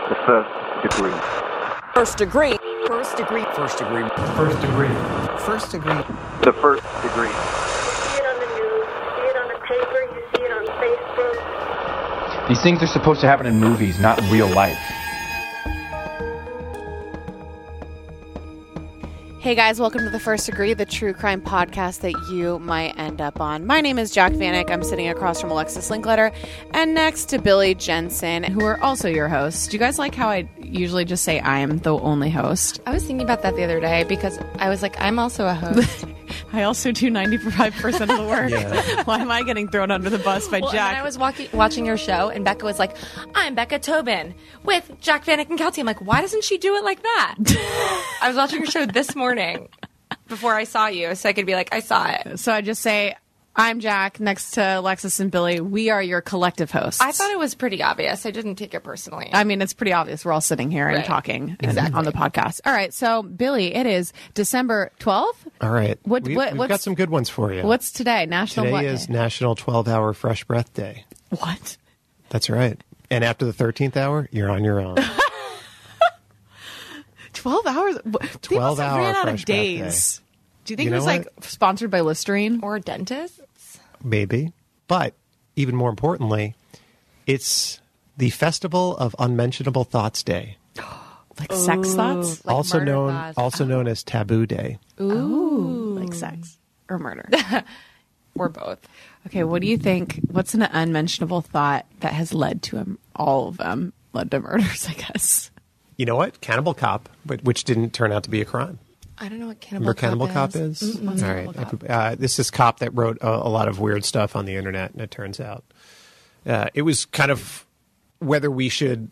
The first degree. First degree. First degree. First degree. First degree. First degree. The first degree. You see it on the news, you see it on the paper, you see it on Facebook. These things are supposed to happen in movies, not in real life. Hey guys, welcome to The First Degree, the true crime podcast that you might end up on. My name is Jack Vanek. I'm sitting across from Alexis Linkletter and next to Billy Jensen, who are also your hosts. Do you guys like how I usually just say I am the only host? I was thinking about that the other day because I was like, I'm also a host. I also do 95% of the work. Yeah. Why am I getting thrown under the bus by Well, Jack? and I was watching your show, and Becca was like, I'm Becca Tobin with Jack Vanek and Kelsey. I'm like, why doesn't she do it like that? I was watching your show this morning before I saw you, so I could be like, I saw it. So I just say, I'm Jack, next to Alexis and Billy. We are your collective hosts. I thought it was pretty obvious. I didn't take it personally. I mean, it's pretty obvious. We're all sitting here and Right. talking Exactly. on the podcast. All right. So, Billy, it is December 12th. All right. What- We've what's- got some good ones for you. What's today? National Today what is day? National 12-Hour Fresh Breath Day. What? That's right. And after the 13th hour, you're on your own. 12 hours? They must 12 have hour ran out of fresh breath days. Do you think You it was know like sponsored by Listerine? Or dentists. Maybe. But even more importantly, it's the Festival of Unmentionable Thoughts Day, Like sex thoughts? Like also murder known thoughts. known as Taboo Day. Ooh. Like sex or murder. Or both. Okay, what do you think? What's an unmentionable thought that has led to all of them led to murders, I guess? You know what? Cannibal Cop, which didn't turn out to be a crime. I don't know what Remember Cannibal Cop is? All right. This is Cop that wrote a lot of weird stuff on the internet, and it turns out it was kind of whether we should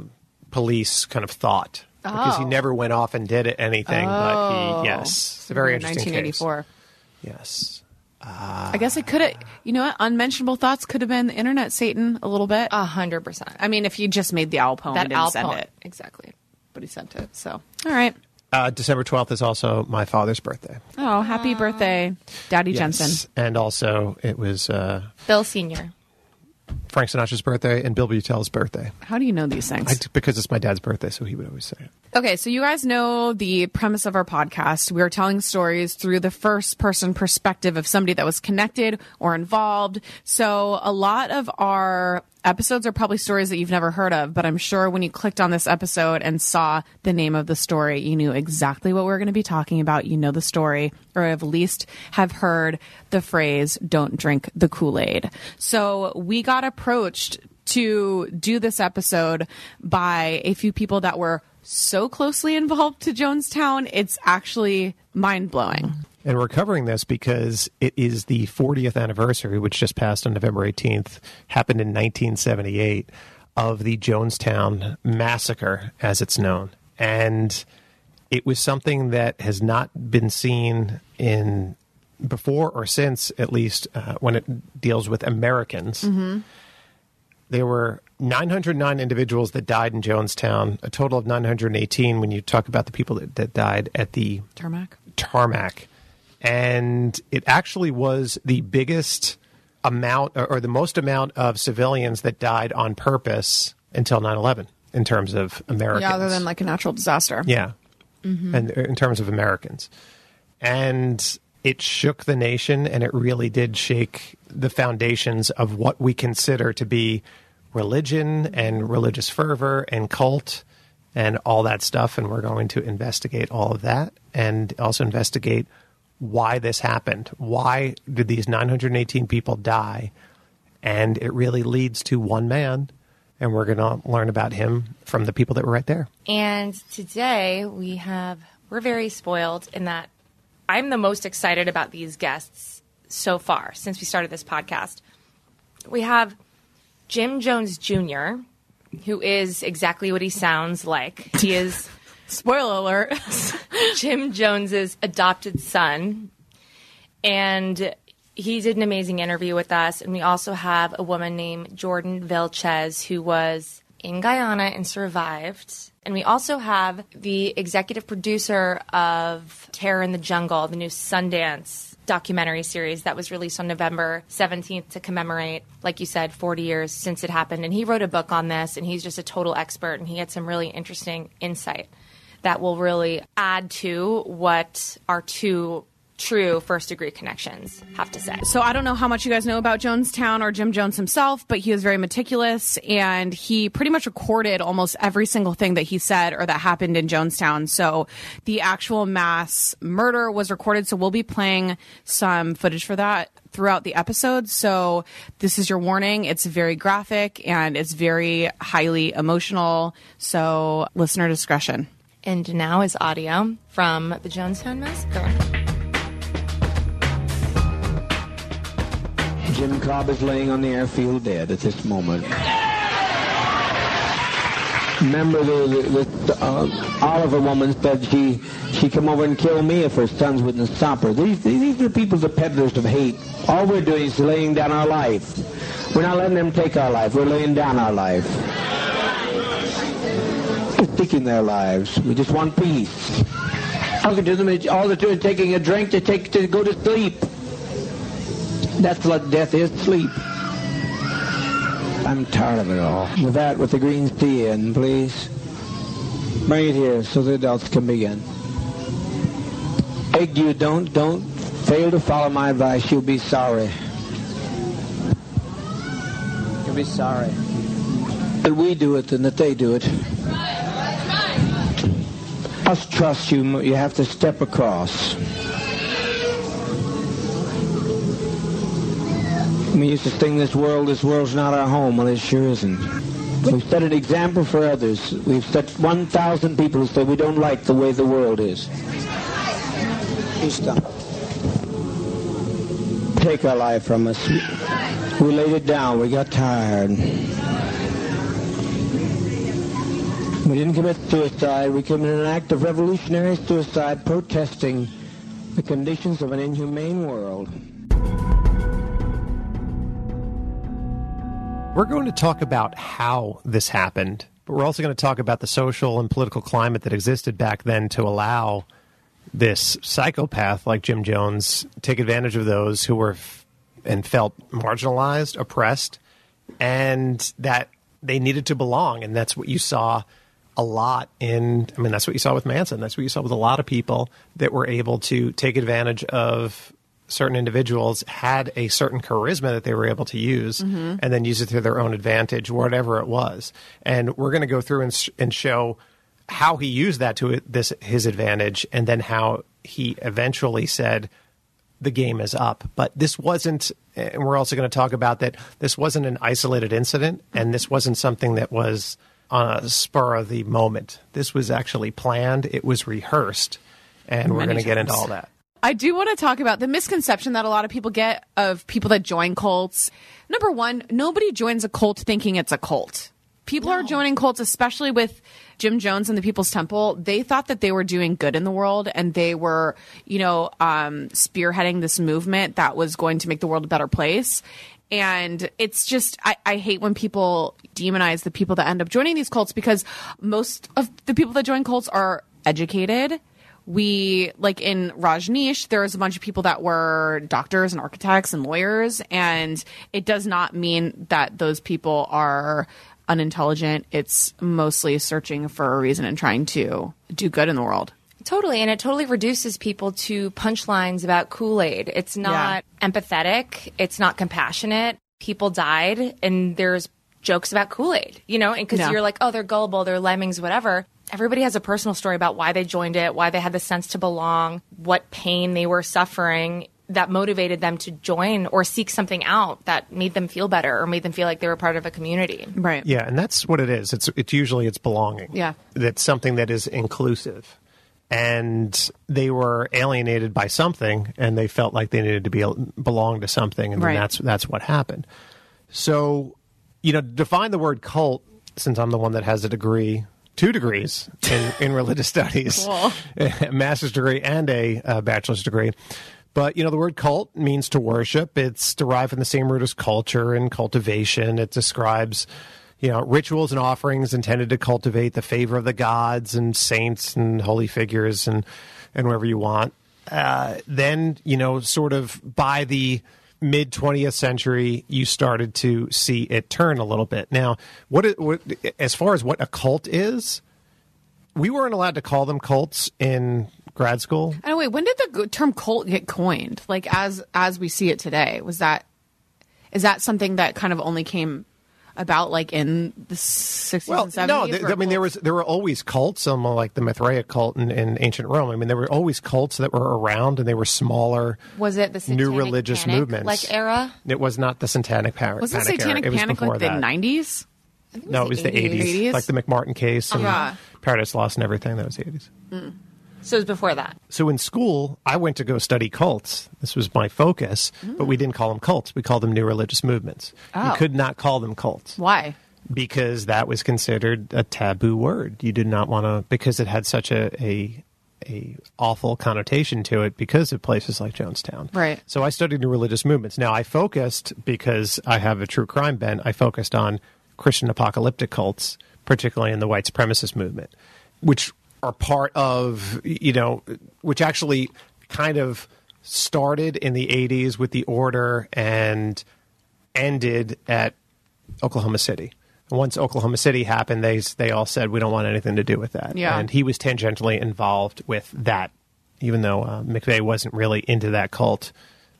police kind of thought. Because he never went off and did anything, but yes. It's a very interesting 1984. case. Yes. I guess it could have, you know what? Unmentionable thoughts could have been the internet Satan a little bit. 100%. I mean, if you just made the owl poem and That didn't send Alpine. it. Exactly. But he sent it, so. All right. December 12th is also my father's birthday. Oh, happy birthday, Daddy Yes. Jensen. And also it was Bill Sr. Frank Sinatra's birthday and Bill Beutel's birthday. How do you know these things? Because it's my dad's birthday, so he would always say it. Okay, so you guys know the premise of our podcast. We are telling stories through the first person perspective of somebody that was connected or involved. So a lot of our episodes are probably stories that you've never heard of, but I'm sure when you clicked on this episode and saw the name of the story, you knew exactly what we're going to be talking about. You know the story, or at least have heard the phrase, don't drink the Kool-Aid. So we got approached to do this episode by a few people that were so closely involved to Jonestown, it's actually mind-blowing. And we're covering this because it is the 40th anniversary, which just passed on November 18th, happened in 1978, of the Jonestown Massacre, as it's known. And it was something that has not been seen in before or since, at least when it deals with Americans. Mm-hmm. There were 909 individuals that died in Jonestown, a total of 918 when you talk about the people that died at the tarmac. And it actually was the biggest amount or the most amount of civilians that died on purpose until 9/11 in terms of Americans. Yeah, other than like a natural disaster. Yeah. And in terms of Americans. And it shook the nation, and it really did shake the foundations of what we consider to be religion and religious fervor and cult and all that stuff. And we're going to investigate all of that and also investigate why this happened. Why did these 918 people die? And it really leads to one man, and we're going to learn about him from the people that were right there. And today we're very spoiled in that I'm the most excited about these guests so far since we started this podcast. We have Jim Jones Jr., who is exactly what he sounds like. He is, spoiler alert, Jim Jones's adopted son. And he did an amazing interview with us. And we also have a woman named Jordan Vilches, who was in Guyana and survived. And we also have the executive producer of Terror in the Jungle, the new Sundance documentary series that was released on November 17th to commemorate, like you said, 40 years since it happened. And he wrote a book on this, and he's just a total expert, and he had some really interesting insight that will really add to what our two true first-degree connections have to say. So I don't know how much you guys know about Jonestown or Jim Jones himself, but he was very meticulous, and he pretty much recorded almost every single thing that he said or that happened in Jonestown. So the actual mass murder was recorded, so we'll be playing some footage for that throughout the episode. So this is your warning. It's very graphic, and it's very highly emotional, so listener discretion. And now is audio from the Jonestown Massacre. Jim Cobb is laying on the airfield dead at this moment. Remember, the Oliver woman said she come over and kill me if her sons wouldn't stop her. These are people, the peddlers of hate. All we're doing is laying down our life. We're not letting them take our life. We're laying down our life. They're taking their lives. We just want peace. Talking to them, all they're doing is taking a drink to go to sleep. That's what death is, sleep. I'm tired of it all. With that, with the green tea in, please. Bring it here so the adults can begin. Egg, you don't fail to follow my advice. You'll be sorry. You'll be sorry. That we do it and that they do it. Must trust you. You have to step across. We used to sing this world's not our home. Well, it sure isn't. We've set an example for others. We've set 1,000 people who say we don't like the way the world is. You stop. Take our life from us. We laid it down. We got tired. We didn't commit suicide. We committed an act of revolutionary suicide protesting the conditions of an inhumane world. We're going to talk about how this happened, but we're also going to talk about the social and political climate that existed back then to allow this psychopath like Jim Jones take advantage of those who were and felt marginalized, oppressed, and that they needed to belong. And that's what you saw a lot that's what you saw with Manson. That's what you saw with a lot of people that were able to take advantage of certain individuals, had a certain charisma that they were able to use, and then use it to their own advantage, whatever it was. And we're going to go through and show how he used that to his advantage, and then how he eventually said, the game is up. But this wasn't, and we're also going to talk about that this wasn't an isolated incident, and this wasn't something that was on a spur of the moment. This was actually planned. It was rehearsed, and we're going to get into all that. I do want to talk about the misconception that a lot of people get of people that join cults. Number one, nobody joins a cult thinking it's a cult. People are joining cults, especially with Jim Jones and the People's Temple. They thought that they were doing good in the world, and they were, spearheading this movement that was going to make the world a better place. And it's just, I hate when people demonize the people that end up joining these cults, because most of the people that join cults are educated. Like in Rajneesh, there was a bunch of people that were doctors and architects and lawyers, and it does not mean that those people are unintelligent. It's mostly searching for a reason and trying to do good in the world. Totally, and it totally reduces people to punchlines about Kool-Aid. It's not empathetic. It's not compassionate. People died, and there's jokes about Kool-Aid, and because you're like, oh, they're gullible, they're lemmings, whatever. Everybody has a personal story about why they joined it, why they had the sense to belong, what pain they were suffering that motivated them to join or seek something out that made them feel better or made them feel like they were part of a community. Right. Yeah, and that's what it is. It's usually belonging. Yeah. That's something that is inclusive. And they were alienated by something, and they felt like they needed to belong to something, and then that's what happened. So, define the word cult, since I'm the one that has a degree, 2 degrees in religious studies, a master's degree and a bachelor's degree. But, the word cult means to worship. It's derived from the same root as culture and cultivation. It describes, rituals and offerings intended to cultivate the favor of the gods and saints and holy figures and wherever you want. then, sort of by the mid 20th century, you started to see it turn a little bit. Now, what as far as what a cult is, we weren't allowed to call them cults in grad school. Oh, wait, when did the term cult get coined? Like as we see it today, is that something that kind of only came about like in the 60s and 70s? No, there were always cults, like the Mithraea cult in ancient Rome. I mean, there were always cults that were around, and they were smaller. Was it the Satanic new religious Panic, movements like era? It was not the Satanic Panic. Was the Satanic era. Panic like the 90s? No, it was the 80s. Like the McMartin case and Paradise Lost and everything. That was the 80s. Mm. So it was before that. So in school, I went to go study cults. This was my focus, but we didn't call them cults. We called them new religious movements. You could not call them cults. Why? Because that was considered a taboo word. You did not want to, because it had such a awful connotation to it because of places like Jonestown. Right. So I studied new religious movements. Now I focused, because I have a true crime bent, I focused on Christian apocalyptic cults, particularly in the white supremacist movement, which are part of, which actually kind of started in the 80s with the Order and ended at Oklahoma City. And once Oklahoma City happened, they all said, we don't want anything to do with that. Yeah. And he was tangentially involved with that, even though McVeigh wasn't really into that cult.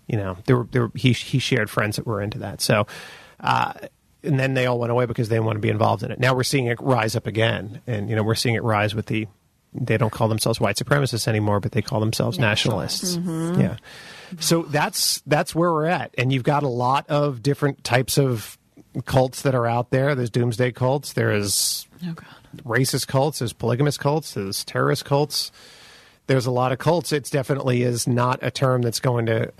He shared friends that were into that. So, and then they all went away because they didn't want to be involved in it. Now we're seeing it rise up again. And, we're seeing it rise with they don't call themselves white supremacists anymore, but they call themselves nationalists. Mm-hmm. Yeah. So that's where we're at. And you've got a lot of different types of cults that are out there. There's doomsday cults. There's racist cults. There's polygamous cults. There's terrorist cults. There's a lot of cults. It definitely is not a term that's going to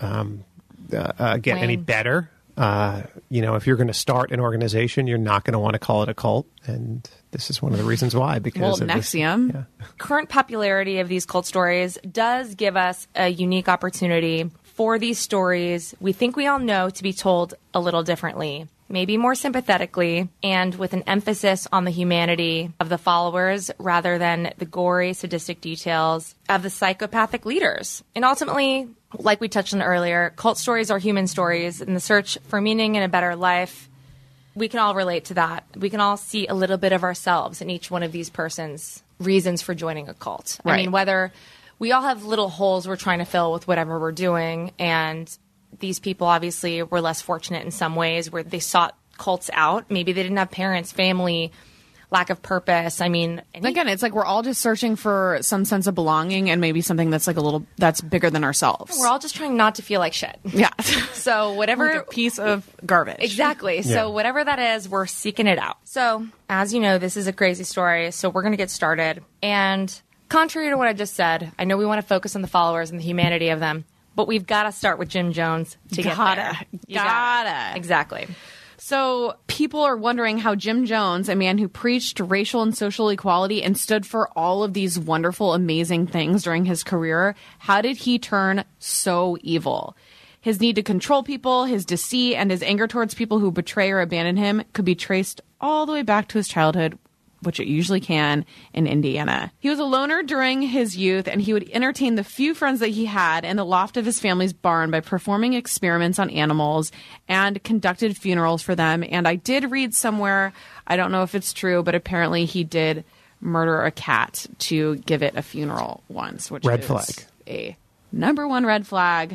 get any better. If you're going to start an organization, you're not going to want to call it a cult. And this is one of the reasons why. Because NXIVM. Current popularity of these cult stories does give us a unique opportunity for these stories we think we all know to be told a little differently, maybe more sympathetically, and with an emphasis on the humanity of the followers rather than the gory, sadistic details of the psychopathic leaders. And ultimately, like we touched on earlier, cult stories are human stories in the search for meaning and a better life. We can all relate to that. We can all see a little bit of ourselves in each one of these persons' reasons for joining a cult. Right. I mean, whether we all have little holes we're trying to fill with whatever we're doing, and these people obviously were less fortunate in some ways where they sought cults out. Maybe they didn't have parents, family, lack of purpose. I mean, again, it's like we're all just searching for some sense of belonging and maybe something that's like that's bigger than ourselves. We're all just trying not to feel like shit. Yeah. So whatever. Like a piece of garbage. Exactly. Yeah. So whatever that is, we're seeking it out. So as you know, this is a crazy story. So we're going to get started. And contrary to what I just said, I know we want to focus on the followers and the humanity of them, but we've got to start with Jim Jones to get there. Gotta. Exactly. So people are wondering how Jim Jones, a man who preached racial and social equality and stood for all of these wonderful, amazing things during his career, how did he turn so evil? His need to control people, his deceit, and his anger towards people who betray or abandon him could be traced all the way back to his childhood, which it usually can, in Indiana. He was a loner during his youth, and he would entertain the few friends that he had in the loft of his family's barn by performing experiments on animals and conducted funerals for them. And I did read somewhere, I don't know if it's true, but apparently he did murder a cat to give it a funeral once, which red is flag. A number one red flag.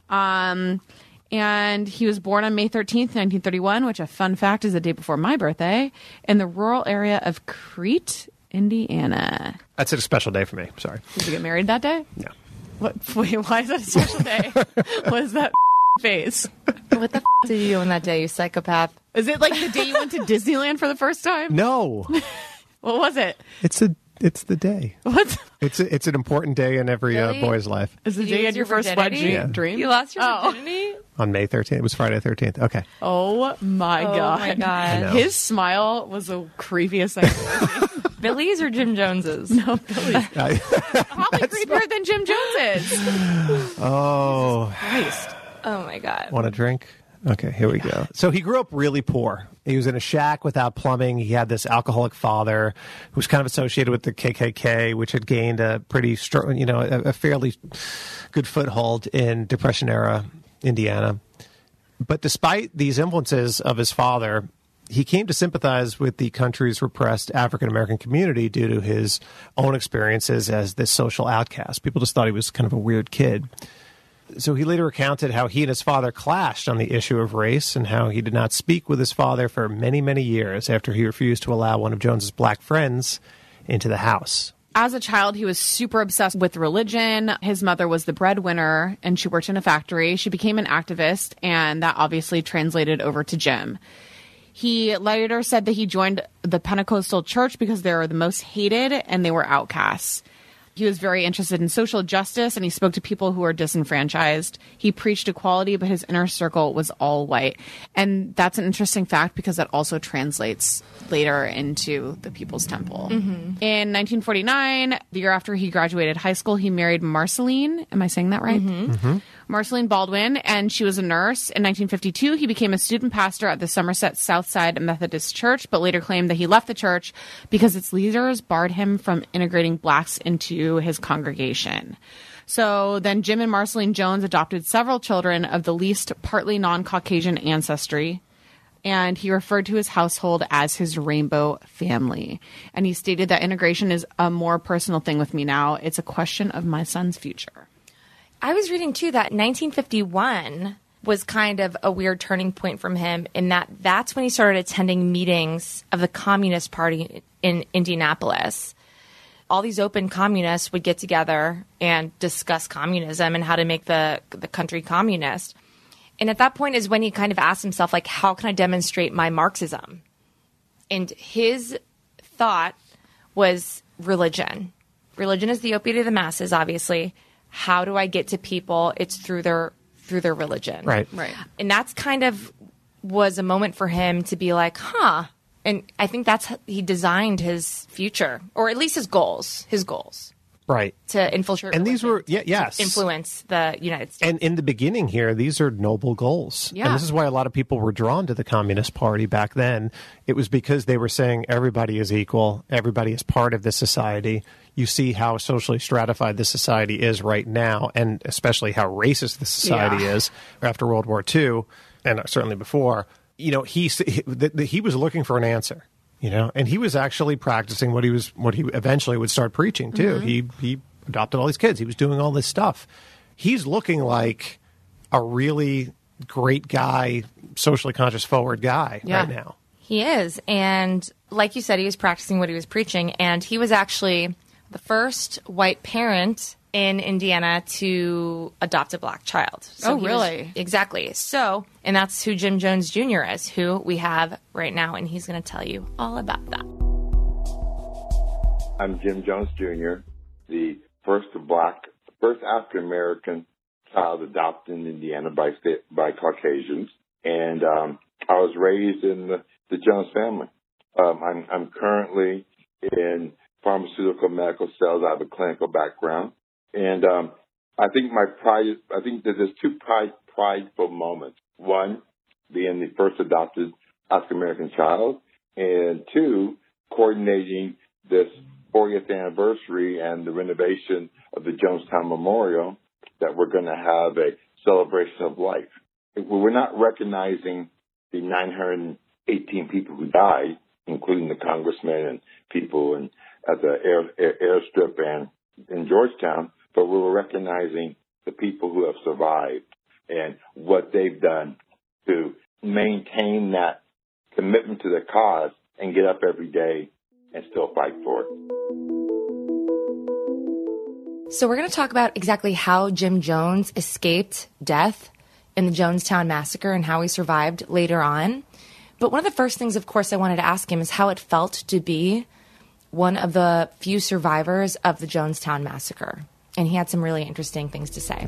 And he was born on May 13th, 1931, which, a fun fact, is the day before my birthday, in the rural area of Crete, Indiana. That's a special day for me. Sorry. Did you get married that day? No. What? Wait, why is that a special day? What is that face? What the did you do on that day, you psychopath? Is it like the day you went to Disneyland for the first time? No. What was it? It's the day. What? It's an important day in every Really? boy's life. Is the Did day you you lose had your your first virginity? wet dream? You lost your virginity? On May 13th. It was Friday the 13th. Okay. Oh my God. my God. I know. His smile was the creepiest thing I've ever seen. Billy's or Jim Jones's? No, Billy's. Probably creepier than Jim Jones is. Oh. Christ. Oh my God. Want a drink? Okay, here we go. So he grew up really poor. He was in a shack without plumbing. He had this alcoholic father who was kind of associated with the KKK, which had gained a pretty strong, a fairly good foothold in Depression-era Indiana. But despite these influences of his father, he came to sympathize with the country's repressed African-American community due to his own experiences as this social outcast. People just thought he was kind of a weird kid. So he later recounted how he and his father clashed on the issue of race and how he did not speak with his father for many, many years after he refused to allow one of Jones's black friends into the house. As a child, he was super obsessed with religion. His mother was the breadwinner, and she worked in a factory. She became an activist, and that obviously translated over to Jim. He later said that he joined the Pentecostal church because they were the most hated and they were outcasts. He was very interested in social justice, and he spoke to people who were disenfranchised. He preached equality, but his inner circle was all white. And that's an interesting fact because that also translates later into the People's Temple. Mm-hmm. In 1949, the year after he graduated high school, he married Marceline. Am I saying that right? Mm-hmm. Mm-hmm. Marceline Baldwin, and she was a nurse. In 1952, he became a student pastor at the Somerset Southside Methodist Church, but later claimed that he left the church because its leaders barred him from integrating blacks into his congregation. So then Jim and Marceline Jones adopted several children of the least partly non-Caucasian ancestry, and he referred to his household as his rainbow family. And he stated that integration is a more personal thing with me now. It's a question of my son's future. I was reading, too, that 1951 was kind of a weird turning point from him in that that's when he started attending meetings of the Communist Party in Indianapolis. All these open communists would get together and discuss communism and how to make the country communist. And at that point is when he kind of asked himself, like, how can I demonstrate my Marxism? And his thought was religion. Religion is the opiate of the masses, obviously. How do I get to people? It's through their religion. Right. And that's kind of was a moment for him to be like, huh. And I think that's how he designed his future, or at least his goals. Right. To infiltrate. And these were, to yes. influence the United States. And in the beginning here, these are noble goals. Yeah. And this is why a lot of people were drawn to the Communist Party back then. It was because they were saying everybody is equal. Everybody is part of this society. You see how socially stratified this society is right now, and especially how racist this society is after World War II, and certainly before. He was looking for an answer. And he was actually practicing what he eventually would start preaching too. Mm-hmm. He adopted all these kids. He was doing all this stuff. He's looking like a really great guy, socially conscious, forward guy right now. He is. And like you said, he was practicing what he was preaching. And he was actually the first white parent in Indiana to adopt a black child. So really? Exactly. So, and that's who Jim Jones Jr. is, who we have right now, and he's going to tell you all about that. I'm Jim Jones Jr., the first African-American child adopted in Indiana by Caucasians, and I was raised in the Jones family. I'm currently in pharmaceutical medical sales. I have a clinical background. And I think that there's two prideful moments. One, being the first adopted African-American child, and two, coordinating this 40th anniversary and the renovation of the Jonestown Memorial, that we're going to have a celebration of life. We're not recognizing the 918 people who died, including the congressmen and people at the airstrip and in Georgetown, but we were recognizing the people who have survived and what they've done to maintain that commitment to the cause and get up every day and still fight for it. So we're going to talk about exactly how Jim Jones escaped death in the Jonestown Massacre and how he survived later on. But one of the first things, of course, I wanted to ask him is how it felt to be one of the few survivors of the Jonestown Massacre. And he had some really interesting things to say.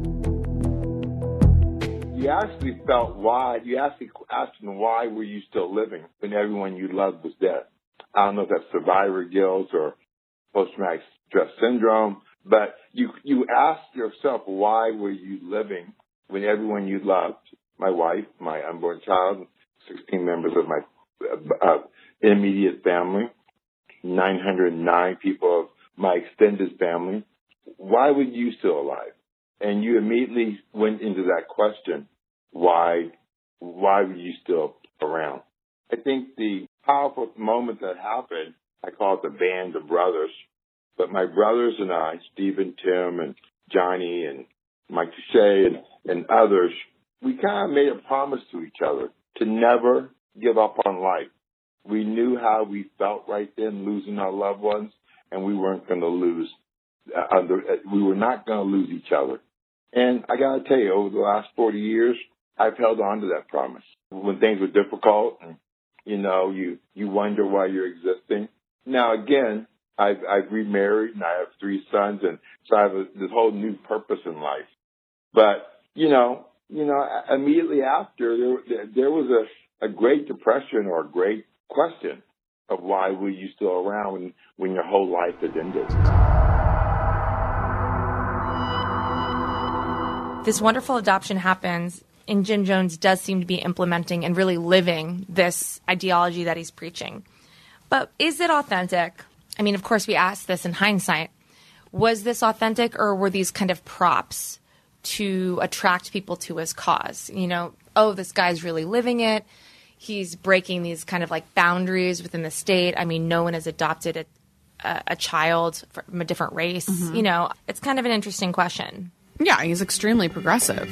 You actually felt why. You actually asked him, why were you still living when everyone you loved was dead? I don't know if that's survivor guilt or post-traumatic stress syndrome, but you asked yourself, why were you living when everyone you loved my wife, my unborn child, 16 members of my immediate family, 909 people of my extended family. Why were you still alive? And you immediately went into that question, why were you still around? I think the powerful moment that happened, I call it the band of brothers, but my brothers and I, Stephen, Tim, and Johnny, and Mike Touche, and others, we kind of made a promise to each other to never give up on life. We knew how we felt right then, losing our loved ones, and we weren't going to lose. We were not going to lose each other. And I got to tell you, over the last 40 years, I've held on to that promise. When things were difficult, and you wonder why you're existing. Now again, I've remarried and I have 3 sons, and so I have this whole new purpose in life. But immediately after, there was a Great Depression or a great question of why were you still around when your whole life had ended. This wonderful adoption happens, and Jim Jones does seem to be implementing and really living this ideology that he's preaching. But is it authentic? I mean, of course, we asked this in hindsight. Was this authentic, or were these kind of props to attract people to his cause? This guy's really living it. He's breaking these kind of like boundaries within the state. I mean, no one has adopted a child from a different race. Mm-hmm. It's kind of an interesting question. Yeah, he's extremely progressive.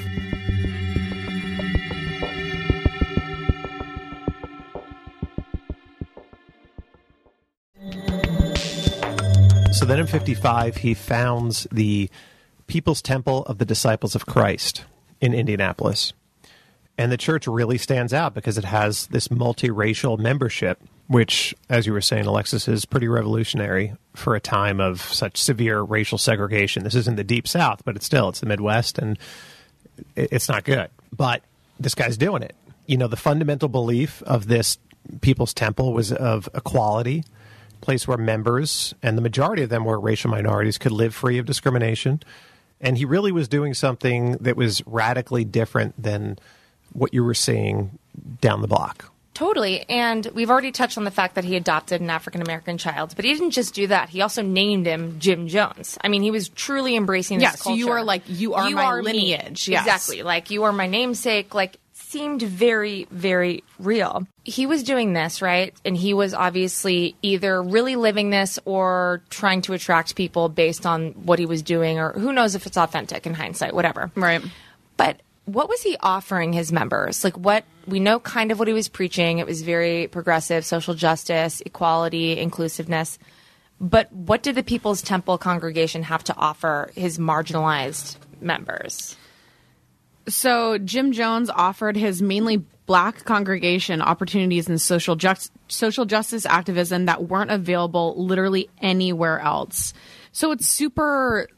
So then in 1955, he founds the People's Temple of the Disciples of Christ in Indianapolis. And the church really stands out because it has this multiracial membership, which, as you were saying, Alexis, is pretty revolutionary for a time of such severe racial segregation. This isn't the Deep South, but it's the Midwest, and it's not good. But this guy's doing it. The fundamental belief of this People's Temple was of equality, a place where members, and the majority of them were racial minorities, could live free of discrimination. And he really was doing something that was radically different than what you were seeing down the block. Totally. And we've already touched on the fact that he adopted an African-American child, but he didn't just do that. He also named him Jim Jones. I mean, he was truly embracing this culture. So you are like, you are my lineage. Yes. Exactly. Like, you are my namesake. Like, seemed very, very real. He was doing this, right? And he was obviously either really living this or trying to attract people based on what he was doing, or who knows if it's authentic in hindsight, whatever. Right. But what was he offering his members? Like, what we know kind of what he was preaching. It was very progressive, social justice, equality, inclusiveness. But what did the People's Temple congregation have to offer his marginalized members? So Jim Jones offered his mainly black congregation opportunities in social justice activism that weren't available literally anywhere else. So it's super...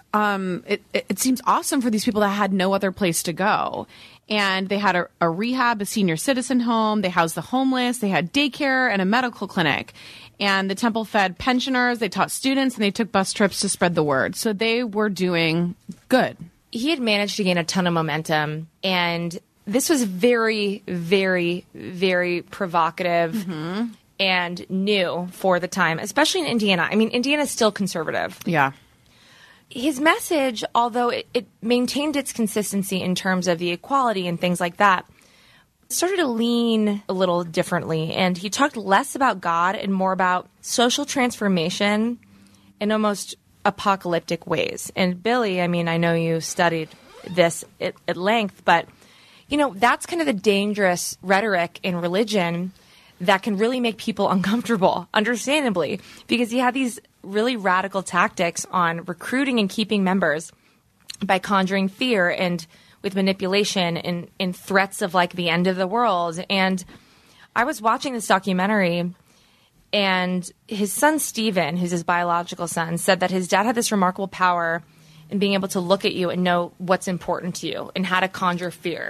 It seems awesome for these people that had no other place to go. And they had a rehab, a senior citizen home. They housed the homeless. They had daycare and a medical clinic. And the temple fed pensioners. They taught students, and they took bus trips to spread the word. So they were doing good. He had managed to gain a ton of momentum. And this was very, very, very provocative and new for the time, especially in Indiana. I mean, Indiana's still conservative. Yeah. His message, although it maintained its consistency in terms of the equality and things like that, started to lean a little differently. And he talked less about God and more about social transformation in almost apocalyptic ways. And Billy, I mean, I know you studied this at length, but, that's kind of the dangerous rhetoric in religion that can really make people uncomfortable, understandably, because he had these really radical tactics on recruiting and keeping members by conjuring fear and with manipulation and threats of like the end of the world. And I was watching this documentary, and his son Stephen, who's his biological son, said that his dad had this remarkable power in being able to look at you and know what's important to you and how to conjure fear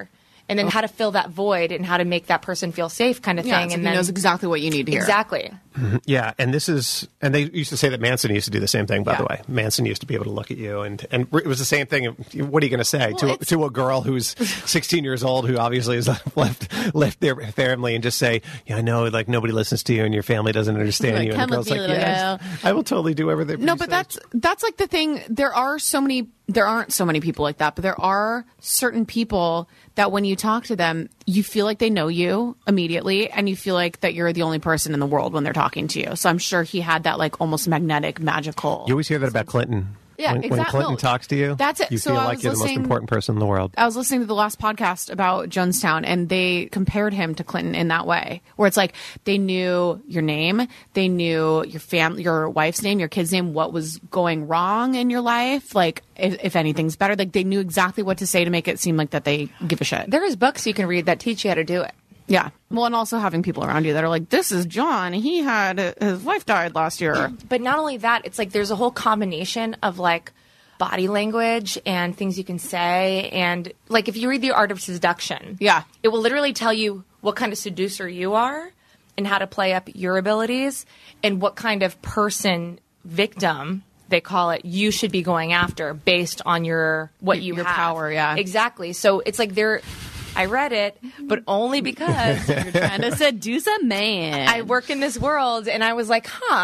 and then how to fill that void and how to make that person feel safe kind of Yeah, thing. it's like And he then knows exactly what you need to hear. exactly. Yeah, and they used to say that Manson used to do the same thing, by the way. Manson used to be able to look at you, and it was the same thing. What are you going to say to a girl who's 16 years old who obviously has left their family and just say, yeah, I know, like, nobody listens to you and your family doesn't understand Like, you. And come the girl's with like, me, little yes, girl. I will totally do everything. No, but that's like the thing. There aren't so many people like that, but there are certain people that when you talk to them, you feel like they know you immediately, and you feel like that you're the only person in the world when they're talking to you. So I'm sure he had that like almost magnetic, magical. You always hear that about Clinton. Yeah, when exactly. Clinton No, talks to you, that's it. you So feel I like was you're the most listening- important person in the world. I was listening to the last podcast about Jonestown, and they compared him to Clinton in that way, where it's like they knew your name, they knew your family, your wife's name, your kid's name, what was going wrong in your life, like if anything's better, like they knew exactly what to say to make it seem like that they give a shit. There is books you can read that teach you how to do it. Yeah. Well, and also having people around you that are like, this is John. He had his wife died last year. But not only that, it's like there's a whole combination of like body language and things you can say. And like if you read The Art of Seduction, Yeah. it will literally tell you what kind of seducer you are and how to play up your abilities and what kind of victim, they call it, you should be going after based on your Your have. power, yeah. Exactly. So it's like I read it, but only because You're trying to seduce a man. I work in this world, and I was like,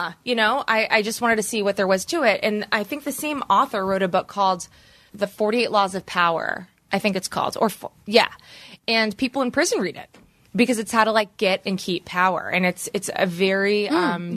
I just wanted to see what there was to it. And I think the same author wrote a book called The 48 Laws of Power, I think it's called. And people in prison read it because it's how to like get and keep power. And it's a very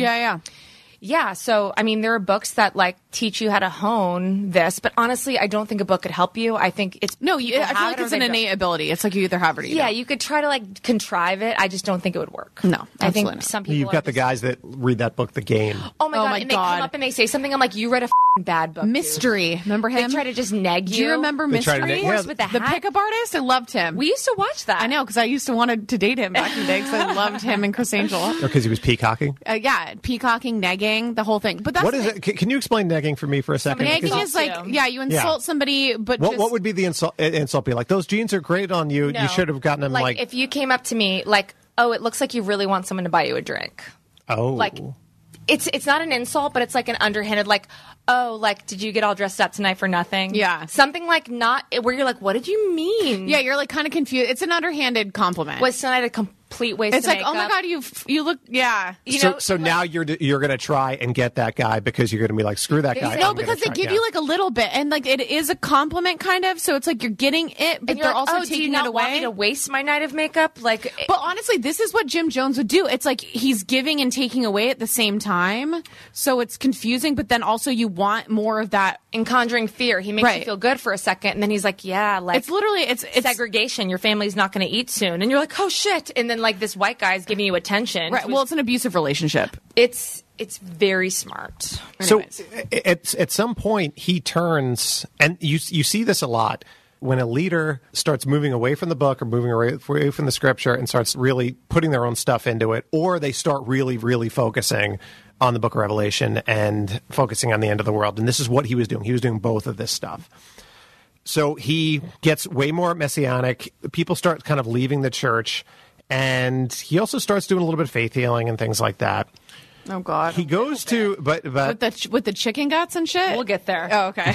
Yeah, so I mean, there are books that like teach you how to hone this, but honestly, I don't think a book could help you. I think it's I feel like it's an innate ability. It's like you either have it or you don't. you could try to like contrive it. I just don't think it would work. No, I absolutely think not. some people. You've got the guys that read that book, The Game. Oh my Oh god! my and they God. come up and they say something. I'm like, you read a bad book. dude." Mystery. Remember They him? try to just neg you. Do you remember They try to Mystery? neg- yeah, with the The hat? pickup artist? I loved him. We used to watch that. I know, because I used to want to date him back in the day because I loved him and Chris Angel. Because he was peacocking. Yeah, peacocking, negging, the whole thing. But that's What is it? Can you explain negging for me for a second? Negging Because is like, Insult you. yeah, you insult somebody, but what would be the insult be? Like, those jeans are great on you. No. You should have gotten them like if you came up to me like, oh, it looks like you really want someone to buy you a drink. oh. Like, it's not an insult, but it's like an underhanded, like, oh, like, did you get all dressed up tonight for nothing? Yeah. Something like not where you're like, what did you mean? Yeah, you're like kind of confused. It's an underhanded compliment. Was tonight a complete waste It's of like, oh my makeup? God, you look, yeah. You so know, so like- now you're going to try and get that guy because you're going to be like, screw that guy. No, I'm gonna because they try- give yeah. you like a little bit, and like it is a compliment kind of. So it's like you're getting it, but and you're they're like, also oh, do you taking not it want me away. to waste my night of makeup? Like, But honestly, this is what Jim Jones would do. It's like he's giving and taking away at the same time. So it's confusing, but then also you want more of that. in Conjuring Fear, he makes Right. you feel good for a second, and then he's like, yeah, like, It's literally, it's segregation. Your family's not going to eat soon, and you're like, oh shit! And then like this white guy's giving you attention. right. Well, it's an abusive relationship. it's very smart. So Anyways. at some point he turns, and you see this a lot when a leader starts moving away from the book or moving away from the scripture and starts really putting their own stuff into it, or they start really, really focusing on the book of Revelation and focusing on the end of the world. And this is what he was doing. He was doing both of this stuff. So he gets way more messianic. People start kind of leaving the church, and he also starts doing a little bit of faith healing and things like that. Oh God. He goes to, but with the chicken guts and shit. We'll get there. Oh, okay.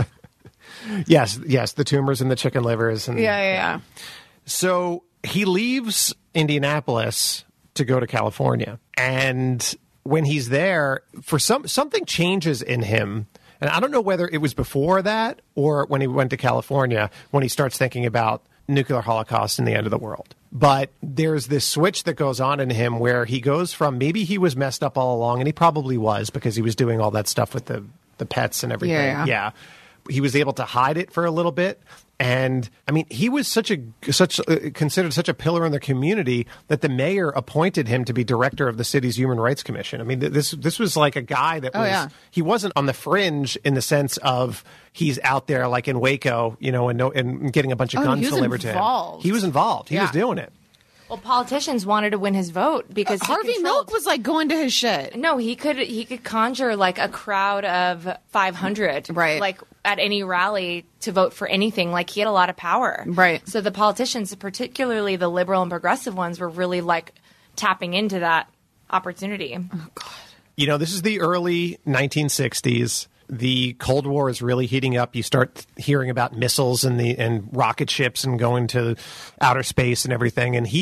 yes, the tumors and the chicken livers, and yeah. So he leaves Indianapolis to go to California, and when he's there, for something changes in him. And I don't know whether it was before that or when he went to California, when he starts thinking about nuclear holocaust and the end of the world. But there's this switch that goes on in him where he goes from, maybe he was messed up all along, and he probably was because he was doing all that stuff with the pets and everything. Yeah. He was able to hide it for a little bit. And I mean, he was considered such a pillar in the community that the mayor appointed him to be director of the city's Human Rights Commission. I mean, this was like a guy that he wasn't on the fringe in the sense of he's out there like in Waco, and getting a bunch of guns he was delivered to him. involved. He was involved. He was doing it. Well, politicians wanted to win his vote because he Harvey controlled- Milk was like going to his shit. No, he could conjure like a crowd of 500, Right. Like at any rally to vote for anything. Like he had a lot of power, Right. So the politicians, particularly the liberal and progressive ones, were really like tapping into that opportunity. You know, this is the early 1960s. The Cold War is really heating up. You start hearing about missiles and rocket ships and going to outer space and everything. And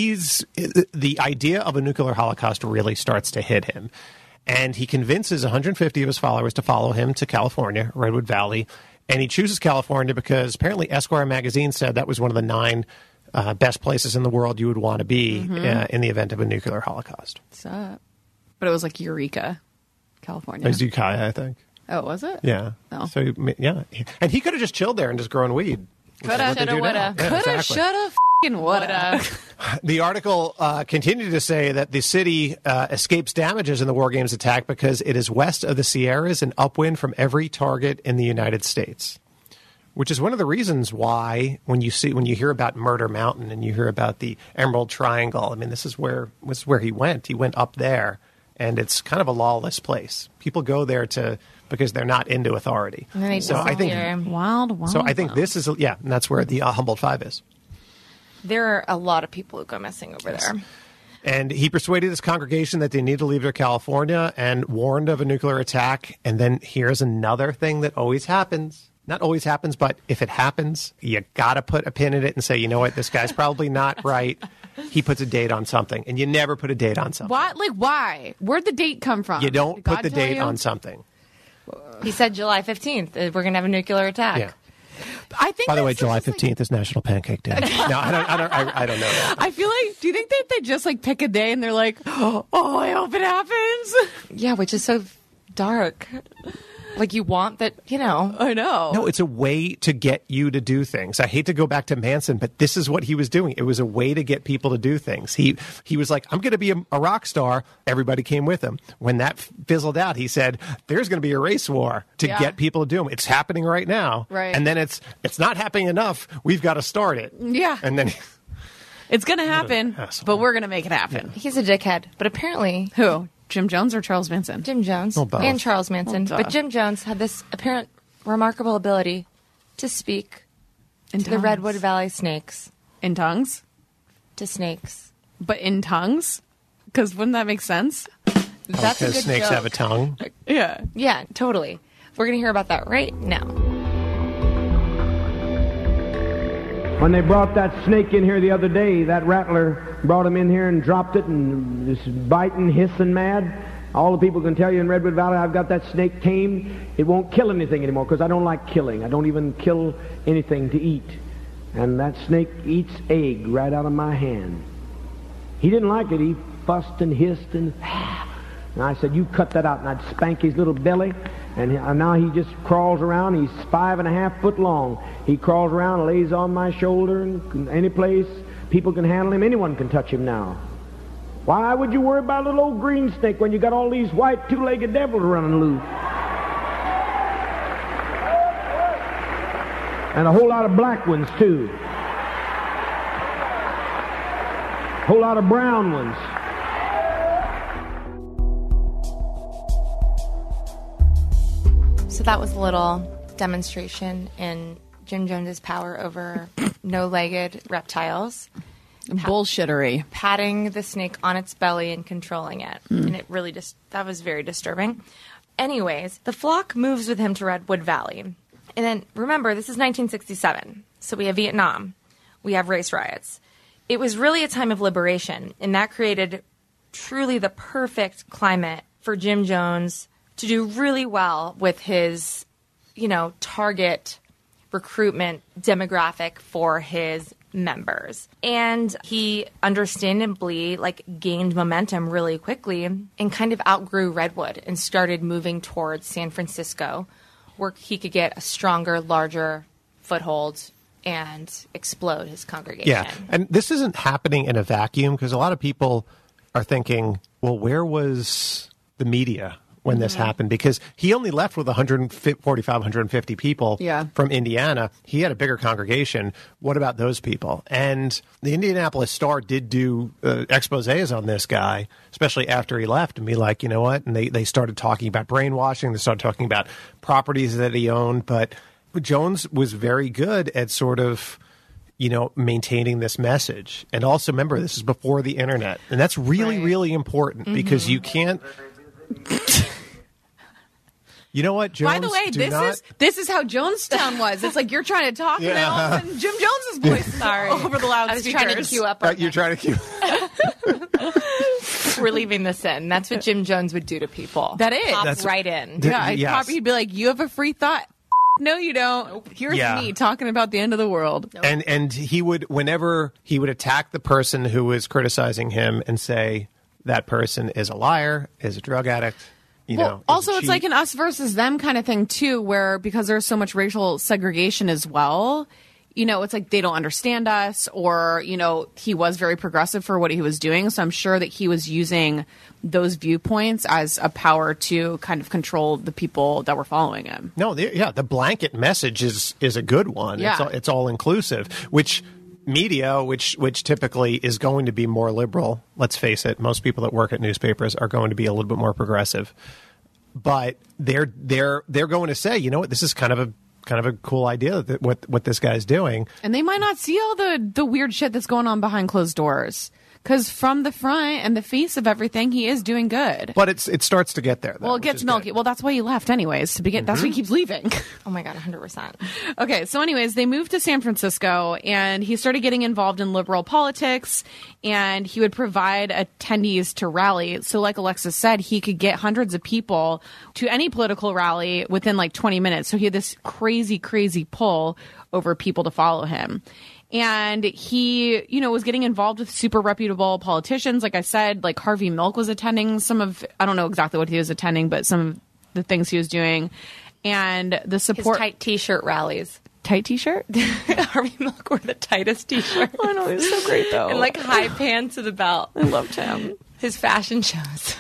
the idea of a nuclear holocaust really starts to hit him. And he convinces 150 of his followers to follow him to California, Redwood Valley. And he chooses California because apparently Esquire magazine said that was one of the 9 best places in the world you would want to be in the event of a nuclear holocaust. What's up? But it was like Eureka, California. It was Ukiah, I think. Oh, was it? Yeah. Oh. So, yeah. And he could have just chilled there and just grown weed. Coulda, shoulda, woulda. Yeah, Coulda, exactly. shoulda, f***ing woulda. The article continued to say that the city escapes damages in the War Games attack because it is west of the Sierras and upwind from every target in the United States. Which is one of the reasons why when you hear about Murder Mountain and you hear about the Emerald Triangle, I mean, this is where he went. He went up there, and it's kind of a lawless place. People go there because they're not into authority. And then they disappear. Wild. So I think this is, and that's where the Humboldt Five is. There are a lot of people who go missing over there. And he persuaded his congregation that they need to leave to California and warned of a nuclear attack. And then here's another thing that always happens. Not always happens, but if it happens, you got to put a pin in it and say, you know what, this guy's probably not right. He puts a date on something. And you never put a date on something. What? Like, why? Where'd the date come from? You don't Did put God the tell date you? on something. He said July 15th, we're going to have a nuclear attack. Yeah. I think. By the way, that's July just, like- 15th is National Pancake Day. No, I don't know that. I feel like. Do you think that they just like pick a day and they're like, oh, I hope it happens? Yeah, which is so dark. Like you want that, I know. No, it's a way to get you to do things. I hate to go back to Manson, but this is what he was doing. It was a way to get people to do things. He was like, I'm going to be a rock star. Everybody came with him. When that fizzled out, he said, there's going to be a race war to get people to do them. It's happening right now. Right. And then it's not happening enough. We've got to start it. Yeah. And then It's going to happen, asshole. but we're going to make it happen. he's a dickhead. But apparently, Who? Jim Jones or Charles Manson? Jim Jones Oh, both. and Charles Manson. Well, duh. But Jim Jones had this apparent remarkable ability to speak In to the Redwood Valley snakes. In tongues? To snakes. But in tongues? Because wouldn't that make sense? That's a because good snakes joke. have a tongue. Yeah. Yeah, totally. We're going to hear about that right now. When they brought that snake in here the other day, that rattler brought him in here and dropped it and just biting, hissing mad. All the people can tell you in Redwood Valley, I've got that snake tamed. It won't kill anything anymore because I don't like killing. I don't even kill anything to eat. And that snake eats egg right out of my hand. He didn't like it. He fussed and hissed and I said, you cut that out. And I'd spank his little belly. And now he just crawls around. He's 5.5 foot long. He crawls around, lays on my shoulder, and any place people can handle him. Anyone can touch him now. Why would you worry about a little old green snake when you got all these white two-legged devils running loose? And a whole lot of black ones, too. A whole lot of brown ones. So that was a little demonstration in Jim Jones's power over no-legged reptiles. Bullshittery. Patting the snake on its belly and controlling it. And it really that was very disturbing. Anyways, the flock moves with him to Redwood Valley. And then, remember, this is 1967. So we have Vietnam. We have race riots. It was really a time of liberation. And that created truly the perfect climate for Jim Jones to do really well with his, target recruitment demographic for his members. And he understandably gained momentum really quickly and kind of outgrew Redwood and started moving towards San Francisco, where he could get a stronger, larger foothold and explode his congregation. Yeah, and this isn't happening in a vacuum because a lot of people are thinking, well, where was the media? when this happened, because he only left with 145, 150 people from Indiana. He had a bigger congregation. What about those people? And the Indianapolis Star did do exposés on this guy, especially after he left, and be like, you know what? And they started talking about brainwashing. They started talking about properties that he owned. But Jones was very good at sort of, maintaining this message. And also, remember, this is before the internet. And that's really, really important because you can't... You know what, Jones? By the way, this is how Jonestown was. It's like you're trying to talk, and then all of a sudden Jim Jones's voice is over the loudspeakers. I was trying to cue up. You're trying to cue. We're leaving this in. That's what Jim Jones would do to people. That is. Pops right in. He'd be like, "You have a free thought." No, you don't. Nope. Here's me talking about the end of the world. Nope. And he would, whenever he would attack the person who was criticizing him and say that person is a liar, is a drug addict. Also, it's like an us versus them kind of thing, too, where because there's so much racial segregation as well, it's like they don't understand us, or, he was very progressive for what he was doing. So I'm sure that he was using those viewpoints as a power to kind of control the people that were following him. No, the blanket message is a good one. Yeah. It's all inclusive, which media, which typically is going to be more liberal. Let's face it, most people that work at newspapers are going to be a little bit more progressive. But they're going to say, you know what, this is kind of a cool idea that what this guy's doing. And they might not see all the weird shit that's going on behind closed doors. Because from the front and the face of everything, he is doing good. But it starts to get there, though. Well, it gets milky. Good. Well, that's why he left anyways. To begin, that's why he keeps leaving. Oh, my God, 100%. Okay, so anyways, they moved to San Francisco, and he started getting involved in liberal politics, and he would provide attendees to rally. So like Alexis said, he could get hundreds of people to any political rally within like 20 minutes. So he had this crazy, crazy pull over people to follow him. And he, was getting involved with super reputable politicians. Like I said, like Harvey Milk was attending I don't know exactly what he was attending, but some of the things he was doing. And the support. His tight t-shirt rallies. Tight t-shirt? Harvey Milk wore the tightest t-shirt. I know, he was so great though. And like high pants to the belt. I loved him. His fashion shows.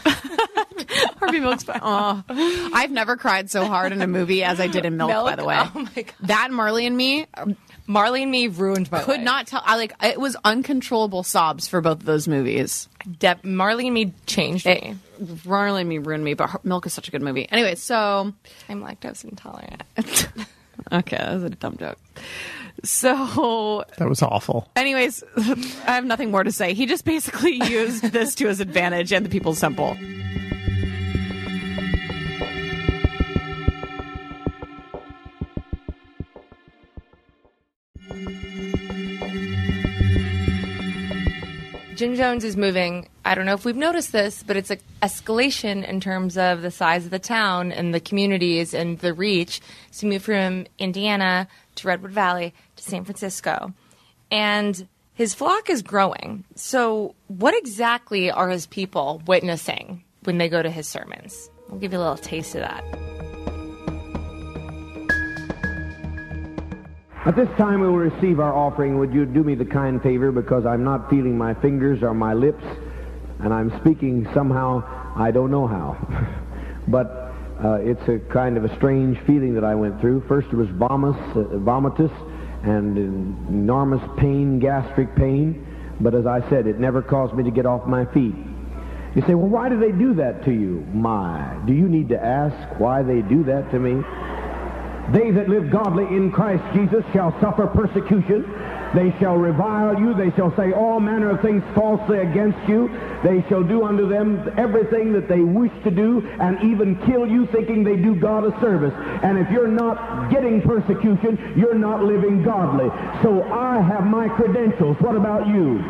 Harvey Milk's I've never cried so hard in a movie as I did in Milk, by the way. Oh my God. That and Marley and Me. Marley and Me ruined my life. Could not tell. It was uncontrollable sobs for both of those movies. Marley and Me changed me. Marley and Me ruined me, but Milk is such a good movie. Anyway, so I'm lactose intolerant. Okay, that was a dumb joke. So that was awful. Anyways, I have nothing more to say. He just basically used this to his advantage and the People's Temple. Jim Jones is moving. I don't know if we've noticed this, but it's an escalation in terms of the size of the town and the communities and the reach. So he moved from Indiana to Redwood Valley to San Francisco. And his flock is growing. So what exactly are his people witnessing when they go to his sermons? I'll give you a little taste of that. At this time we will receive our offering. Would you do me the kind favor, because I'm not feeling my fingers or my lips, and I'm speaking somehow, I don't know how. But it's a kind of a strange feeling that I went through. First it was vomitus and enormous pain, gastric pain. But as I said, it never caused me to get off my feet. You say, well, why do they do that to you? Do you need to ask why they do that to me? They that live godly in Christ Jesus shall suffer persecution. They shall revile you. They shall say all manner of things falsely against you. They shall do unto them everything that they wish to do, and even kill you, thinking they do God a service. And if you're not getting persecution, you're not living godly. So I have my credentials. What about you?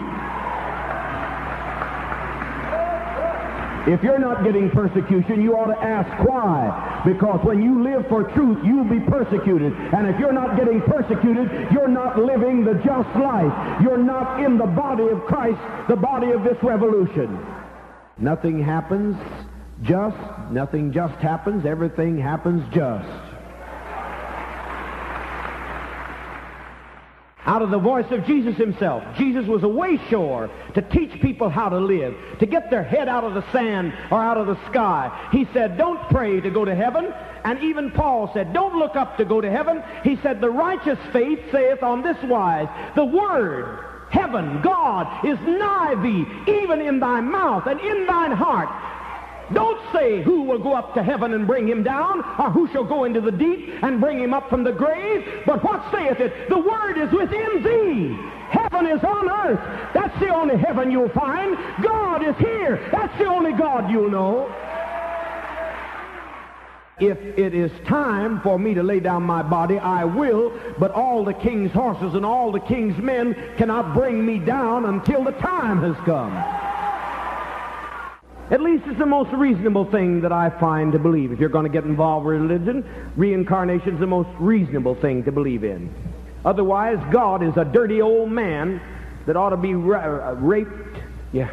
If you're not getting persecution, you ought to ask why. Because when you live for truth, you'll be persecuted. And if you're not getting persecuted, you're not living the just life. You're not in the body of Christ, the body of this revolution. Nothing happens just. Nothing just happens. Everything happens just. out of the voice of Jesus himself. Jesus was away shore to teach people how to live, to get their head out of the sand or out of the sky. He said, don't pray to go to heaven. And even Paul said, don't look up to go to heaven. He said, the righteous faith saith on this wise, the word, heaven, God, is nigh thee, even in thy mouth and in thine heart. Don't say who will go up to heaven and bring him down, or who shall go into the deep and bring him up from the grave. But what saith it? The word is within thee. Heaven is on earth. That's the only heaven you'll find. God is here. That's the only God you'll know. If it is time for me to lay down my body, I will, but all the king's horses and all the king's men cannot bring me down until the time has come. At least it's the most reasonable thing that I find to believe. If you're going to get involved with religion, reincarnation is the most reasonable thing to believe in. Otherwise, God is a dirty old man that ought to be raped. Yeah.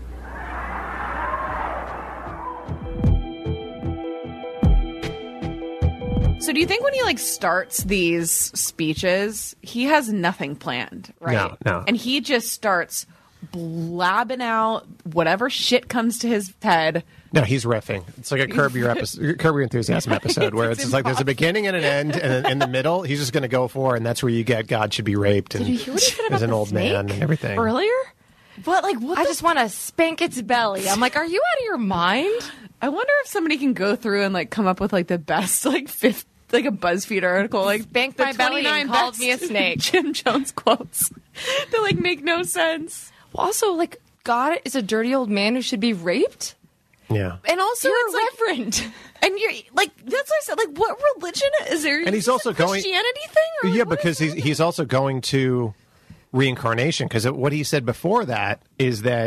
So do you think when he starts these speeches, he has nothing planned, right? No. And he just starts blabbing out whatever shit comes to his head. No, he's riffing. It's like a Curb Your Enthusiasm episode where it's just like there's a beginning and an end, and then in the middle, he's just going to go for, and that's where you get God should be raped, and Did you hear what he said about as an the old snake man and everything. Earlier? But what I just want to spank its belly. I'm like, are you out of your mind? I wonder if somebody can go through and come up with the best fifth a BuzzFeed article Spanked my belly and called me a snake. Jim Jones quotes that make no sense. Well, also, God is a dirty old man who should be raped? Yeah. And also, You're it's a reverend. And you're that's what I said. What religion is there? And he's also going Christianity thing. Or yeah, because he's also going to reincarnation, because what he said before that is that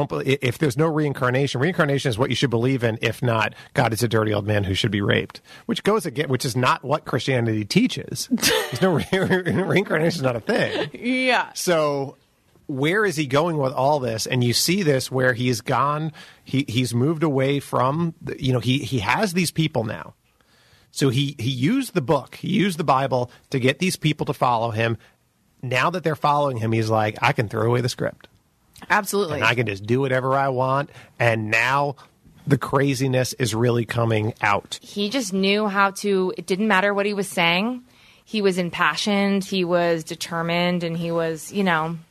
if there's no reincarnation is what you should believe in. If not, God is a dirty old man who should be raped, which is not what Christianity teaches. There's no reincarnation is not a thing. Yeah. So where is he going with all this? And you see this where he's gone. He's moved away from. He has these people now. So he used the book. He used the Bible to get these people to follow him. Now that they're following him, he's like, I can throw away the script. Absolutely. And I can just do whatever I want. And now the craziness is really coming out. He just knew how to, it didn't matter what he was saying. He was impassioned, he was determined, and he was, I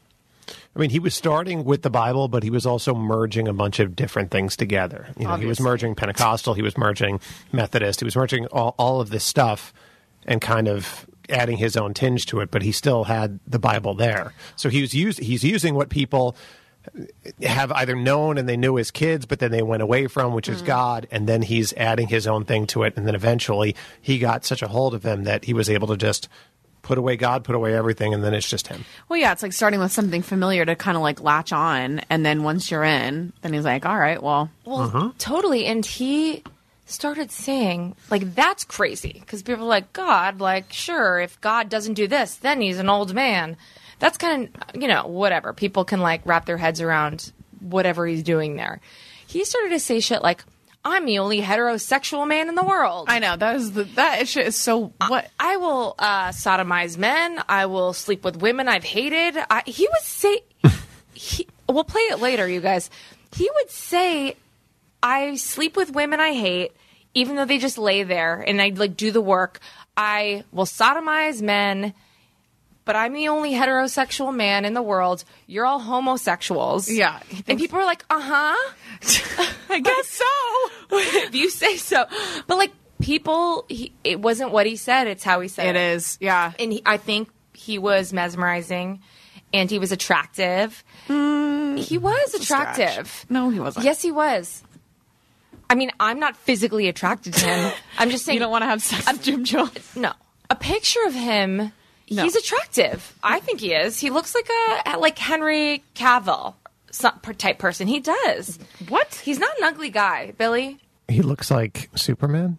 mean, he was starting with the Bible, but he was also merging a bunch of different things together. He was merging Pentecostal, he was merging Methodist, he was merging all of this stuff and kind of adding his own tinge to it, but he still had the Bible there. So he's using what people have either known and they knew as kids, but then they went away from, which is God, and then he's adding his own thing to it, and then eventually he got such a hold of him that he was able to just put away God, put away everything, and then it's just him. Well, yeah, it's like starting with something familiar to kind of latch on, and then once you're in, then he's like, all right, well. Totally, and he started saying, that's crazy, because people are like, God, sure, if God doesn't do this, then he's an old man. That's kind of, whatever. People can, wrap their heads around whatever he's doing there. He started to say shit like, I'm the only heterosexual man in the world. I know, that shit is so, what? I will sodomize men. I will sleep with women I've hated. He would say, we'll play it later, you guys. He would say, I sleep with women I hate, even though they just lay there, and I do the work. I will sodomize men, but I'm the only heterosexual man in the world. You're all homosexuals. Yeah. And people are like, I guess so. If you say so. But people, it wasn't what he said, it's how he said it. It is, yeah. And I think he was mesmerizing, and he was attractive. He was attractive. No, he wasn't. Yes, he was. I mean, I'm not physically attracted to him. I'm just saying. You don't want to have sex with Jim Jones? No. A picture of him, he's attractive. I think he is. He looks like Henry Cavill type person. He does. What? He's not an ugly guy, Billy. He looks like Superman?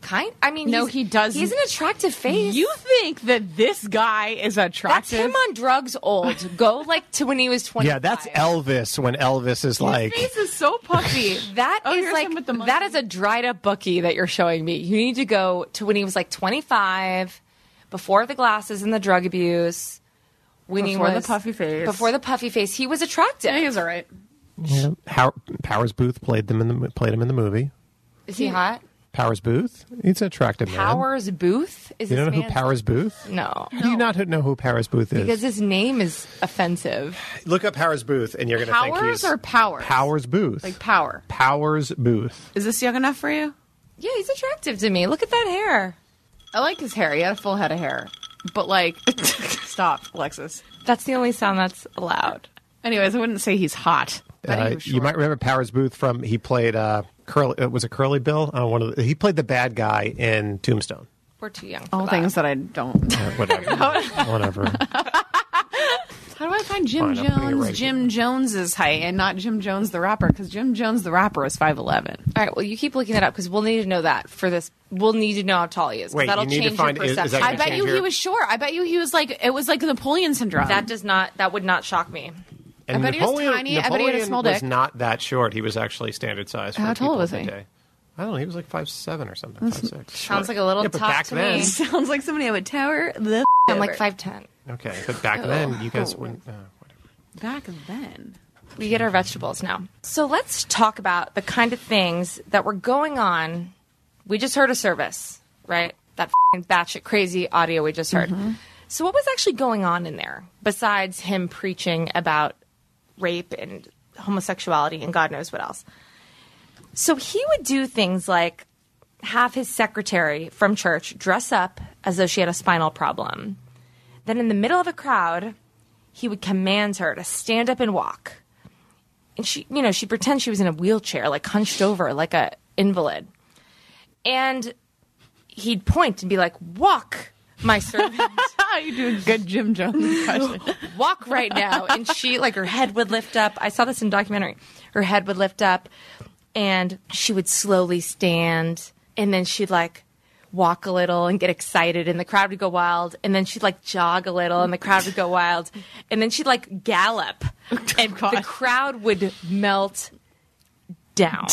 No, he doesn't. He's an attractive face. You think that this guy is attractive? That's him on drugs old. Go to when he was 25. Yeah, that's Elvis when Elvis is His face is so puffy. That that is a dried up bookie that you're showing me. You need to go to when he was 25, before the glasses and the drug abuse, when Before he was the puffy face. Before the puffy face, he was attractive. Yeah, he was all right. Yeah. Powers Booth played him in the movie. Is he hot? Powers Booth? He's an attractive man. Powers Booth? Is You this don't know who man's- Powers Booth? No. Do you not know who Powers Booth is? Because his name is offensive. Look up Powers Booth, and you're going to think Powers he's or Powers? Powers Booth. Like power. Powers Booth. Is this young enough for you? Yeah, he's attractive to me. Look at that hair. I like his hair. He had a full head of hair. But like, stop, Alexis. That's the only sound that's allowed. Anyways, I wouldn't say he's hot. But he was You short. might remember Powers Booth from he played Curly. Was it Curly Bill? He played the bad guy in Tombstone. We're too young for all that. things that I don't. Whatever. Whatever. How do I find Jim Fine, I'm putting it Jones? right Jim Jones's height and not Jim Jones the rapper, because Jim Jones the rapper is 5'11". All right, well, you keep looking that up because we'll need to know that for this. We'll need to know how tall he is. 'Cause Wait, that'll you need to change find- your is that perception. gonna I bet change you your- he was short. I bet you he was like, it was like Napoleon syndrome. That would not shock me. And I bet he was tiny. I bet he had a small was dick. not that short. He was actually standard size. For How tall people was of the he? day. I don't know. He was like 5'7" or something. 5'6". Sounds like a little Yeah, but top back to then- me. Sounds like somebody I would tower the I'm like 5'10". Okay, but back then you guys wouldn't. Whatever. back then. We get our vegetables now. So let's talk about the kind of things that were going on. We just heard a service, right? That f***ing batshit crazy audio we just heard. So what was actually going on in there besides him preaching about rape and homosexuality and God knows what else? So he would do things like have his secretary from church dress up as though she had a spinal problem. Then in the middle of a crowd, he would command her to stand up and walk. And she'd pretend she was in a wheelchair, like hunched over, like a invalid. And he'd point and be like, "Walk, my servant." You do a good Jim Jones impression. Walk right now. And she, like, her head would lift up. I saw this in a documentary. Her head would lift up and she would slowly stand. And then she'd, like, walk a little and get excited and the crowd would go wild. And then she'd, like, jog a little and the crowd would go wild. And then she'd, like, gallop. And the crowd would melt down.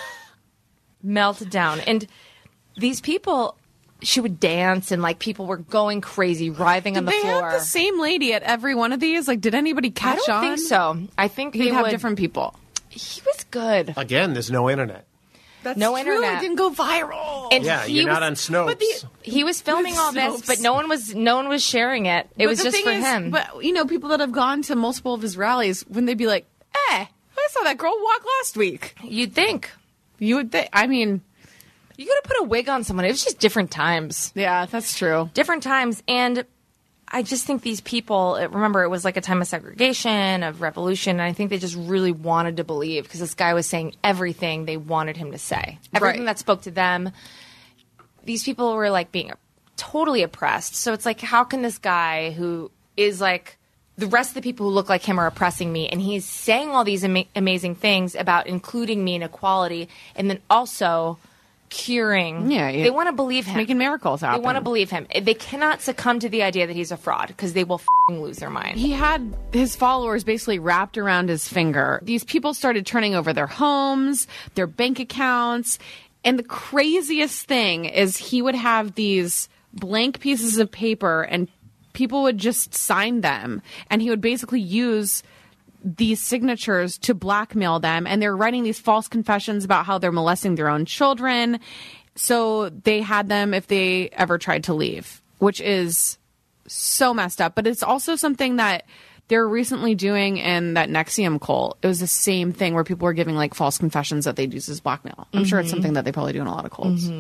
Melt down. And these people... She would dance, and like people were going crazy, writhing on the Did they floor. have the same lady at every one of these? Like, did anybody catch on? I don't think so. I think He'd they have would- different people. He was good. Again, there's no internet. That's No true. internet. It didn't go viral. And Yeah, he you're not was- on Snopes. He was filming all this, Snopes. but no one was sharing it. It But was the just thing for is, him. But you know, people that have gone to multiple of his rallies, when they'd be like, I saw that girl walk last week." You'd think You would think. I mean, you got to put a wig on someone. It was just different times. yeah, that's true. Different times, and I just think these people. Remember, it was like a time of segregation, of revolution. And I think they just really wanted to believe because this guy was saying everything they wanted him to say, everything Right. that spoke to them. These people were like being totally oppressed. So it's like, how can this guy who is like the rest of the people who look like him are oppressing me, and he's saying all these amazing things about including me in equality, and then also curing. Yeah, they want to believe him, making miracles happen. They want to believe him. They cannot succumb to the idea that he's a fraud because they will f***ing lose their mind. He had his followers basically wrapped around his finger. These people started turning over their homes, their bank accounts, and the craziest thing is he would have these blank pieces of paper and people would just sign them, and he would basically use these signatures to blackmail them, and they're writing these false confessions about how they're molesting their own children. So they had them if they ever tried to leave, which is so messed up. But it's also something that they're recently doing in that NXIVM cult. It was the same thing where people were giving like false confessions that they'd use as blackmail. I'm sure it's something that they probably do in a lot of cults.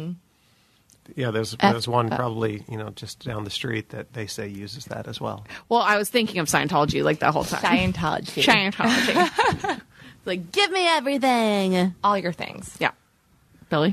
Yeah, there's one probably just down the street that they say uses that as well. Well, I was thinking of Scientology like that whole time. Scientology. Like, give me everything. All your things. Yeah. Billy?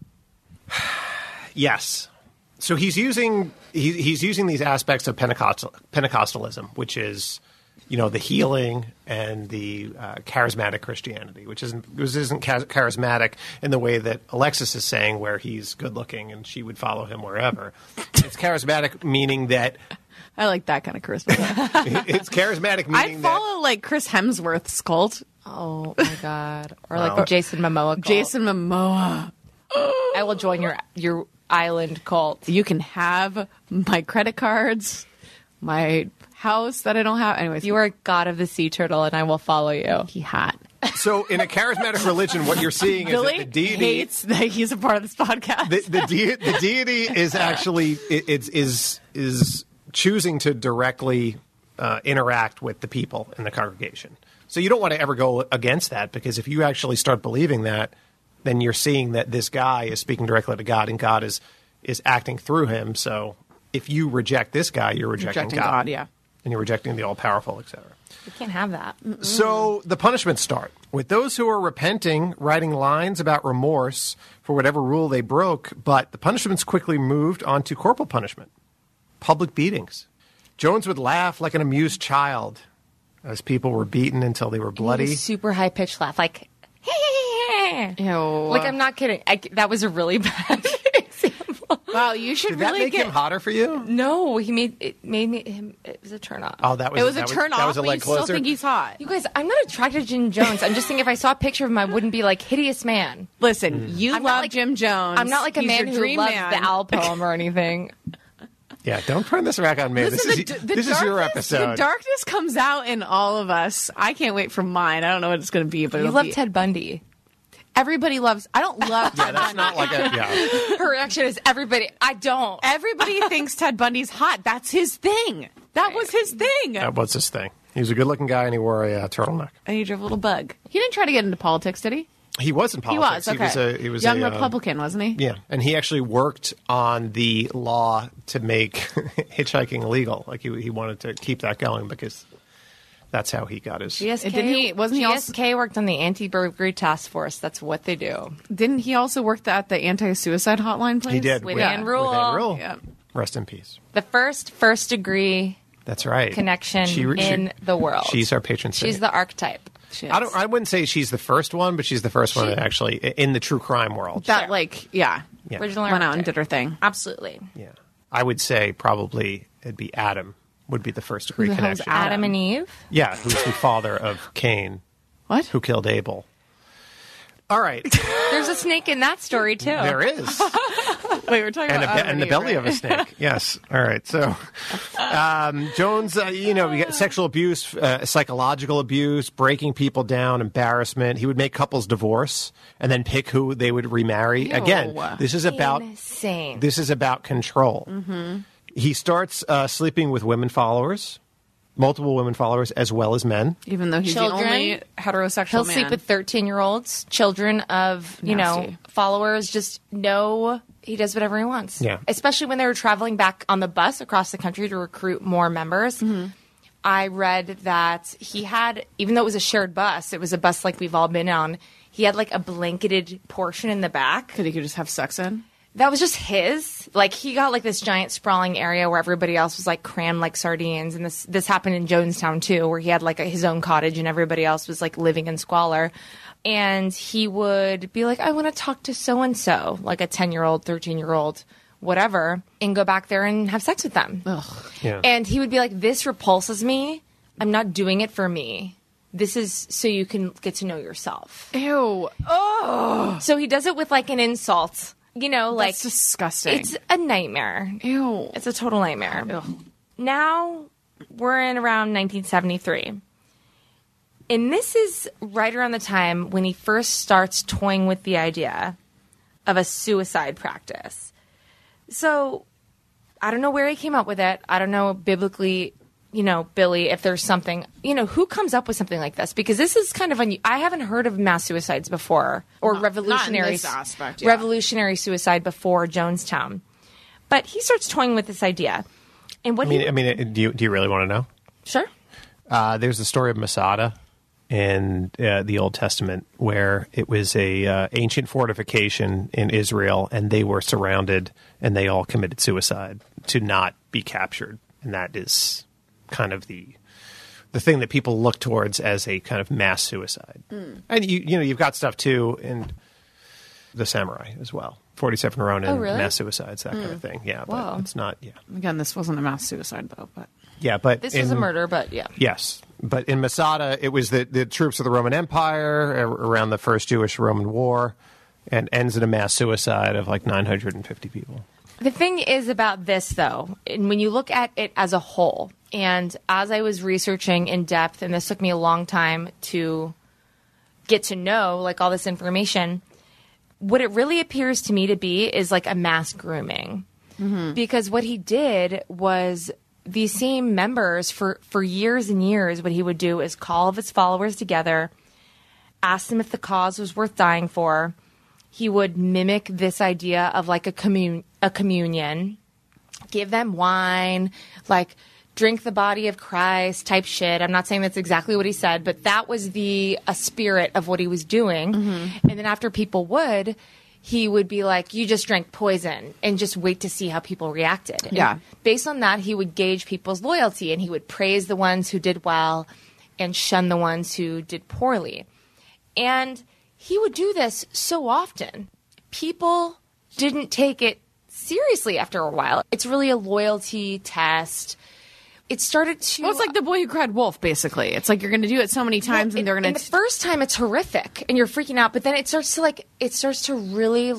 Yes. So he's using these aspects of Pentecostalism, which is, the healing and the charismatic Christianity, which isn't charismatic in the way that Alexis is saying, where he's good looking and she would follow him wherever. It's charismatic, meaning that I like that kind of charisma. it's charismatic, I meaning that follow like Chris Hemsworth's cult. Oh my god! Or like the Jason Momoa cult. Jason Momoa. I will join your island cult. You can have my credit cards, my house that I don't have. Anyways, You are a god of the sea turtle, and I will follow you. he hot. So in a charismatic religion, what you're seeing is Billy that the deity hates that he's a part of this podcast. the deity is actually is choosing to directly interact with the people in the congregation. So you don't want to ever go against that, because if you actually start believing that, then you're seeing that this guy is speaking directly to God, and God is acting through him. So if you reject this guy, you're rejecting God. Yeah. And you're rejecting the all-powerful, etc. You can't have that. So the punishments start with those who are repenting, writing lines about remorse for whatever rule they broke, but the punishments quickly moved on to corporal punishment, public beatings. Jones would laugh like an amused child as people were beaten until they were bloody. Super high pitched laugh, like, Ew. like I'm not kidding. That was a really bad example. Wow, you should Did that really make get. him hotter for you? No, it made me. It was a turn off. Oh, that was It was that a turn that off, was a but leg you still closer. think he's hot. You guys, I'm not attracted to Jim Jones. I'm just thinking if I saw a picture of him, I wouldn't be like hideous man. Listen, you I'm not love like- Jim Jones. I'm not like a He's man your who dream loves man. the owl poem or anything. Yeah, don't turn this back on me. Listen, this is your episode. The darkness comes out in all of us. I can't wait for mine. I don't know what it's going to be, but You it'll love be, Ted Bundy. Everybody loves. I don't love. Yeah, Ted that's Bundy. not like a yeah. Her reaction is everybody. I don't. Everybody thinks Ted Bundy's hot. That's his thing. That was his thing. That was his thing. He was a good-looking guy, and he wore a turtleneck. And he drove a little bug. He didn't try to get into politics, did he? He was in politics. He was. Okay. He was young a Republican, wasn't he? Yeah, and he actually worked on the law to make hitchhiking illegal. Like he wanted to keep that going because that's how he got his. GSK, Didn't he- wasn't he also- GSK worked on the anti-burglary task force. That's what they do. Didn't he also work at the anti-suicide hotline place? He did With yeah, Ann Rule. With Ann Rule. Yeah. Rest in peace. The first degree That's right. connection in the world. She's our patron saint. She's the archetype. She is. I wouldn't say she's the first one, but she's the first one that actually in the true crime world. That Sure. like yeah. Yeah. Original Went out and archetype. did her thing. Absolutely. Yeah, I would say probably it'd be Adam would be the first degree Who the hell's connection. Adam? Adam and Eve. Yeah, who's the father of Cain, What? who killed Abel. All right, There's a snake in that story too. there is. Wait, we're talking And, about and the belly of a snake. Yes. All right. So, Jones, we get sexual abuse, psychological abuse, breaking people down, embarrassment. He would make couples divorce and then pick who they would remarry. Ew. Again, this is about Insane. this is about control. Mm-hmm. He starts sleeping with women followers, multiple women followers, as well as men. Even though he's Children. the only heterosexual He'll man. sleep with 13-year-olds, children of, Nasty. followers. Just know he does whatever he wants. Yeah. Especially when they were traveling back on the bus across the country to recruit more members. Mm-hmm. I read that he had, even though it was a shared bus, it was a bus like we've all been on, he had like a blanketed portion in the back. Because he could just have sex in. That was just his. Like, he got like this giant sprawling area where everybody else was like crammed like sardines. And this happened in Jonestown too, where he had like his own cottage and everybody else was like living in squalor. And he would be like, I want to talk to so-and-so, like a 10-year-old, 13-year-old, whatever, and go back there and have sex with them. Yeah. And he would be like, this repulses me. I'm not doing it for me. This is so you can get to know yourself. Ew. Oh, So he does it with like an insult. Like that's disgusting. it's a nightmare. Ew. It's a total nightmare. Ugh. Now we're in around 1973. And this is right around the time when he first starts toying with the idea of a suicide practice. So I don't know where he came up with it. I don't know biblically, Billy, if there's something, who comes up with something like this? Because this is kind of I haven't heard of mass suicides before or revolutionary not in this aspect, yeah. revolutionary suicide before Jonestown. But he starts toying with this idea. And what Do you really want to know? Sure. There's the story of Masada in the Old Testament, where it was a ancient fortification in Israel, and they were surrounded, and they all committed suicide to not be captured. And that is kind of the thing that people look towards as a kind of mass suicide. And you've got stuff too in the samurai as well. 47 Ronin, Oh, really? mass suicides, that kind of thing. Yeah, Whoa. but it's not. Yeah, Again, this wasn't a mass suicide though, but yeah, but This was a murder, but yeah. Yes, but in Masada, it was the troops of the Roman Empire around the First Jewish-Roman War, and ends in a mass suicide of like 950 people. The thing is about this, though, and when you look at it as a whole, And as I was researching in depth, and this took me a long time to get to know like all this information, what it really appears to me to be is like a mass grooming. Because what he did was these same members for years and years, what he would do is call all of his followers together, ask them if the cause was worth dying for. He would mimic this idea of like a communion, give them wine, like drink the body of Christ type shit. I'm not saying that's exactly what he said, but that was a spirit of what he was doing. And then after people would, he would be like, you just drank poison, and just wait to see how people reacted. Yeah. And based on that, he would gauge people's loyalty, and he would praise the ones who did well and shun the ones who did poorly. And he would do this so often. People didn't take it seriously after a while. It's really a loyalty test. It started to... Well, it's like the boy who cried wolf, basically. It's like you're going to do it so many times, and they're going to... And the first time, it's horrific, and you're freaking out. But then it starts to really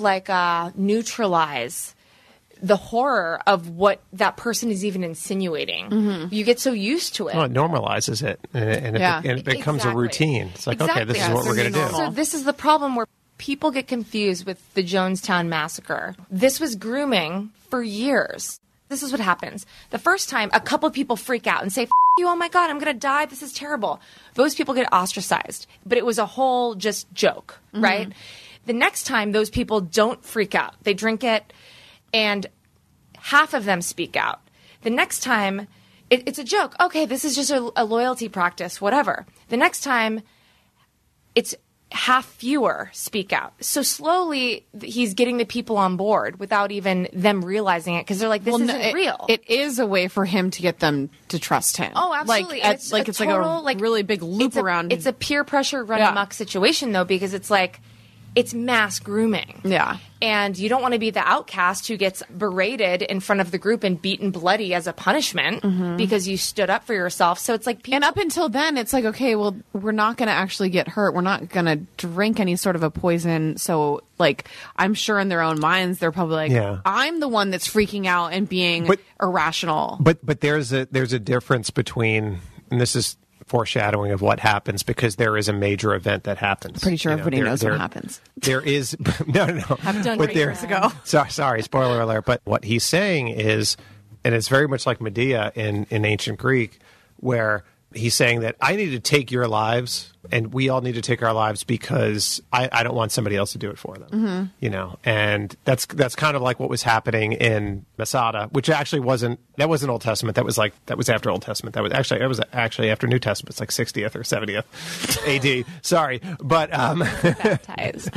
neutralize the horror of what that person is even insinuating. You get so used to it. Well, it normalizes it, and it becomes a routine. It's like, okay, this is what we're going to do. So this is the problem where people get confused with the Jonestown Massacre. This was grooming for years. This is what happens. The first time, a couple of people freak out and say, F you, oh my God, I'm going to die. This is terrible. Those people get ostracized. But it was a whole just joke, right? The next time, those people don't freak out. They drink it, and half of them speak out. The next time, it's a joke. Okay, this is just a loyalty practice, whatever. The next time, it's half fewer speak out. So slowly, he's getting the people on board without even them realizing it, because they're like, this isn't real. It is a way for him to get them to trust him. Oh, absolutely. It's like a really big loop around. It's a peer pressure run amok situation, though, because it's like, it's mass grooming. Yeah. And you don't want to be the outcast who gets berated in front of the group and beaten bloody as a punishment because you stood up for yourself. So it's like and up until then, it's like, okay, well, we're not going to actually get hurt. We're not going to drink any sort of a poison. So, like, I'm sure in their own minds, they're probably like, I'm the one that's freaking out and being irrational. But there's a difference between, and this is foreshadowing of what happens, because there is a major event that happens. Pretty sure everybody knows what happens. There is no. I've done it years ago. Sorry, spoiler alert. But what he's saying is, and it's very much like Medea in ancient Greek, where he's saying that I need to take your lives, and we all need to take our lives because I don't want somebody else to do it for them. And that's kind of like what was happening in Masada, which actually wasn't Old Testament. That was after Old Testament. That was actually after New Testament. It's like 60th or 70th AD. Sorry, but baptized.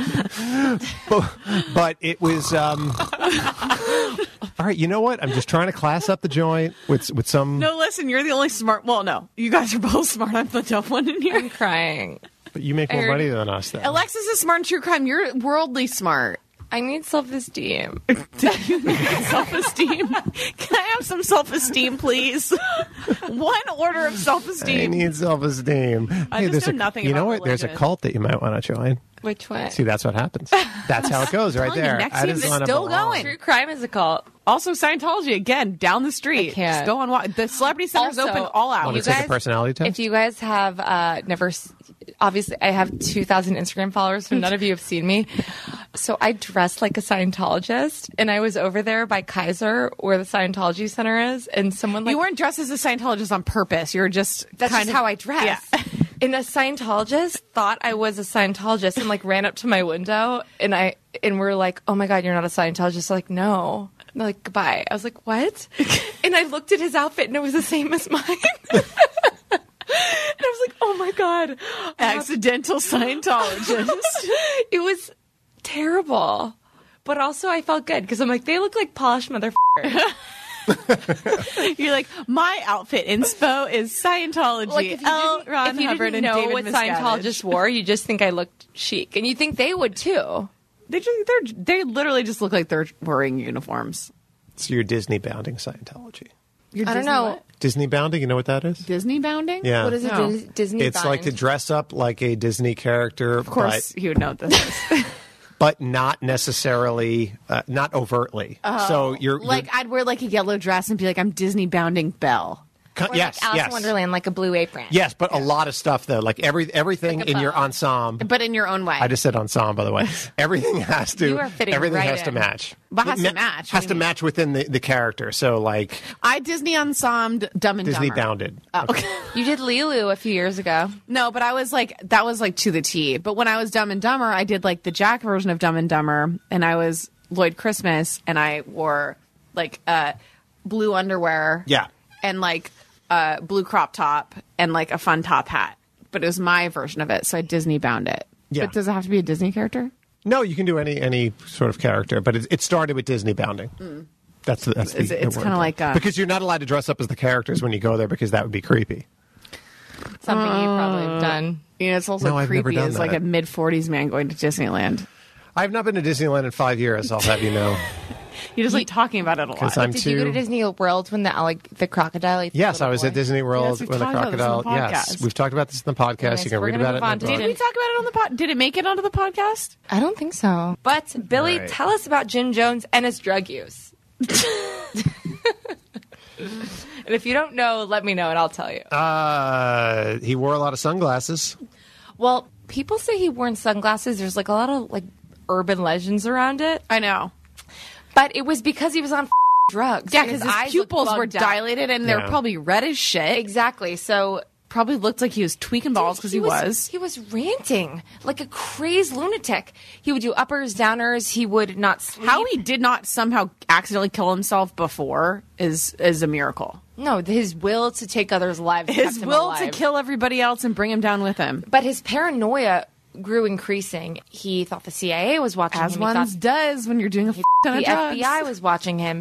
but it was. All right, you know what? I'm just trying to class up the joint with some. No, listen, you're the only smart. Well, no, you guys are both smart. I'm the dumb one in here. I'm crying. But you make more money than us, then. Alexis is smart in true crime. You're worldly smart. I need self-esteem. Self-esteem? Can I have some self-esteem, please? One order of self-esteem. I need self-esteem. I just know nothing You about know what? religion. There's a cult that you might want to join. Which one? See, that's what happens. That's how it goes right there. Next I seems just it's wanna still belong. going. True crime is a cult. Also, Scientology, again, down the street. I can't. Just go on walk. The Celebrity Center's Also, open all Want hours. to take a personality test? If you guys have never, obviously, I have 2,000 Instagram followers, so none of you have seen me. So I dress like a Scientologist, and I was over there by Kaiser, where the Scientology Center is, and someone You weren't dressed as a Scientologist on purpose. You're just that's kind just of how I dress. Yeah. And a Scientologist thought I was a Scientologist and ran up to my window, and we're like, "Oh my God, you're not a Scientologist!" I'm like, no. And they're like, goodbye. I was like, what? And I looked at his outfit, and it was the same as mine. And I was like, oh my God, accidental Scientologist. It was terrible, but also I felt good because I'm like, they look like polished motherfuckers. You're like, my outfit inspo is Scientology. Like if you didn't know what Scientologists wore, you just think I looked chic, and you think they would too. They literally just look like they're wearing uniforms. So you're Disney bounding Scientology. I don't know. Disney bounding, you know what that is? Disney bounding? Yeah. What is it? Disney. It's like to dress up like a Disney character. Of course, you would know what this is. But not necessarily, not overtly. Oh, So you're I'd wear like a yellow dress and be like, I'm Disney bounding Belle. Or Yes, like Alice yes. in Wonderland, like a Blue Apron. Yes, but a lot of stuff though, like everything Like a in your bow. ensemble. But in your own way. I just said ensemble, by the way. Everything has to. You are fitting everything right has to in. match. But has to match. Has What do to you mean? match within the character. So like I Disney ensemble Dumb and Disney Dumber. bounded. Oh, okay. You did Lulu a few years ago. No, but I was like, that was like to the T. But when I was Dumb and Dumber, I did like the Jack version of Dumb and Dumber, and I was Lloyd Christmas, and I wore like blue underwear. Yeah. And like blue crop top and like a fun top hat. But it was my version of it, so I Disney bound it. Yeah. But does it have to be a Disney character? No, you can do any sort of character, but it started with Disney bounding. That's the It's word. kind of like because you're not allowed to dress up as the characters when you go there because that would be creepy. Something you probably have done. you know, it's also No, I've never creepy done as like that. a mid-40s man going to Disneyland. I have not been to Disneyland in 5 years. I'll have you know. You just like talking about it a lot. 'Cause I'm Did you go to too. Disney World when the crocodile ate the Yes, little I was boy? at Disney World Yes, we've when the talked about this on crocodile. the Yes, podcast. we've talked about this in the podcast. Nice. You can We're read gonna about it move in on the to book. Did we talk about it on the pod? Did it make it onto the podcast? I don't think so. But Billy, Right. tell us about Jim Jones and his drug use. And if you don't know, let me know and I'll tell you. He wore a lot of sunglasses. Well, people say he wore sunglasses. There's like a lot of like urban legends around it. I know. But it was because he was on drugs. Yeah, And because eyes his looked pupils were bugged out. dilated and they were Yeah. probably red as shit. Exactly. So Probably looked like he was tweaking balls because he was. He was ranting like a crazed lunatic. He would do uppers, downers. He would not sleep. How he did not somehow accidentally kill himself before is a miracle. No, his will to take others' lives. His kept him will to alive. kill everybody else and bring him down with him. But his paranoia grew increasing. He thought the CIA was watching As him. one He thought does when you're doing a ton the of drugs. FBI was watching him.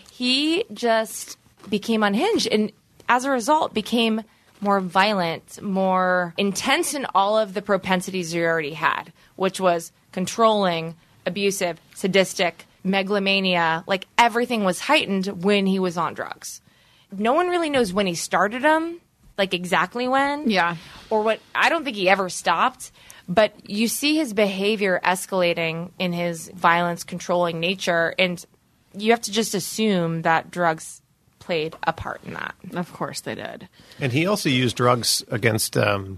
He just became unhinged, and as a result, became more violent, more intense in all of the propensities he already had, which was controlling, abusive, sadistic, megalomania. Like everything was heightened when he was on drugs. No one really knows when he started them, like exactly when. Yeah. Or what. I don't think he ever stopped. But you see his behavior escalating in his violence controlling nature, and you have to just assume that drugs played a part in that. Of course they did. And he also used drugs against the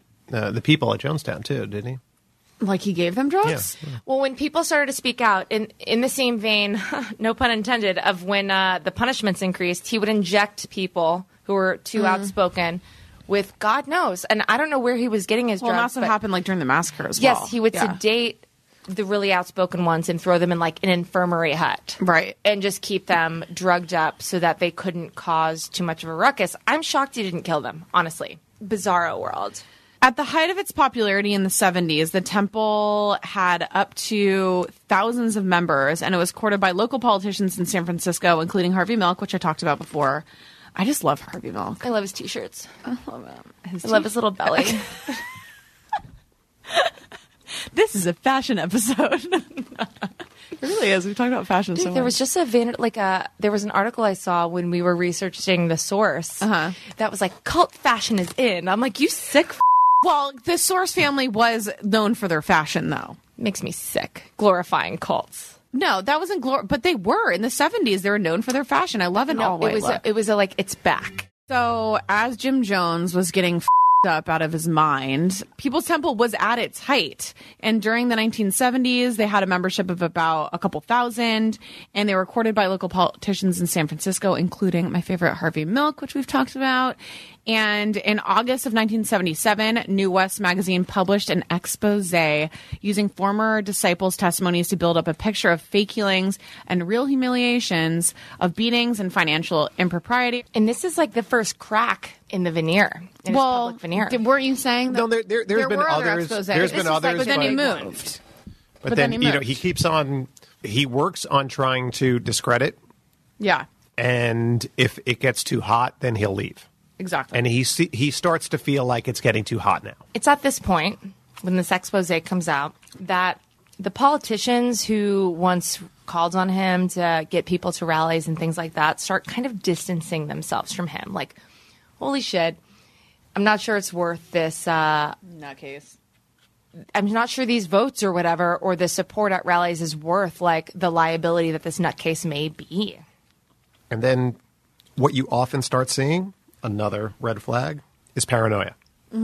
people at Jonestown, too, didn't he? Like he gave them drugs? Yeah. Well, when people started to speak out, in the same vein, no pun intended, of when the punishments increased, he would inject people who were too outspoken with God knows. And I don't know where he was getting his Well, drugs. that's what but- happened like during the massacre as Yes, well. he would Yeah. sedate the really outspoken ones and throw them in like an infirmary hut. Right. And just keep them drugged up so that they couldn't cause too much of a ruckus. I'm shocked he didn't kill them, honestly. Bizarro world. At the height of its popularity in the 70s, the temple had up to thousands of members, and it was courted by local politicians in San Francisco, including Harvey Milk, which I talked about before. I just love Harvey Milk. I love his t-shirts. I love him. I love his little belly. This is a fashion episode. It really is. We've talked about fashion so much. There was just there was an article I saw when we were researching The Source that was like, cult fashion is in. I'm like, you sick Well, the Source family was known for their fashion, though. Makes me sick. Glorifying cults. No, that wasn't but they were in the 70s. They were known for their fashion. I love an all white look. It was like, it's back. So, as Jim Jones was getting up out of his mind, People's Temple was at its height. And during the 1970s, they had a membership of about a couple thousand, and they were courted by local politicians in San Francisco, including my favorite Harvey Milk, which we've talked about. And in August of 1977, New West magazine published an expose using former disciples' testimonies to build up a picture of fake healings and real humiliations of beatings and financial impropriety. And this is like the first crack in the veneer. In his public veneer. Weren't you saying that? No, there's been were other others. exposés. There's This been was like- others, but then he but- moved. But then, he you know, moved. he keeps on. He works on trying to discredit, Yeah, and if it gets too hot, then he'll leave. exactly. And he starts to feel like it's getting too hot now. It's at this point, when this expose comes out, that the politicians who once called on him to get people to rallies and things like that start kind of distancing themselves from him. Like, holy shit, I'm not sure it's worth this. Nutcase. I'm not sure these votes or whatever, or the support at rallies is worth like the liability that this nutcase may be. And then what you often start seeing another red flag, is paranoia.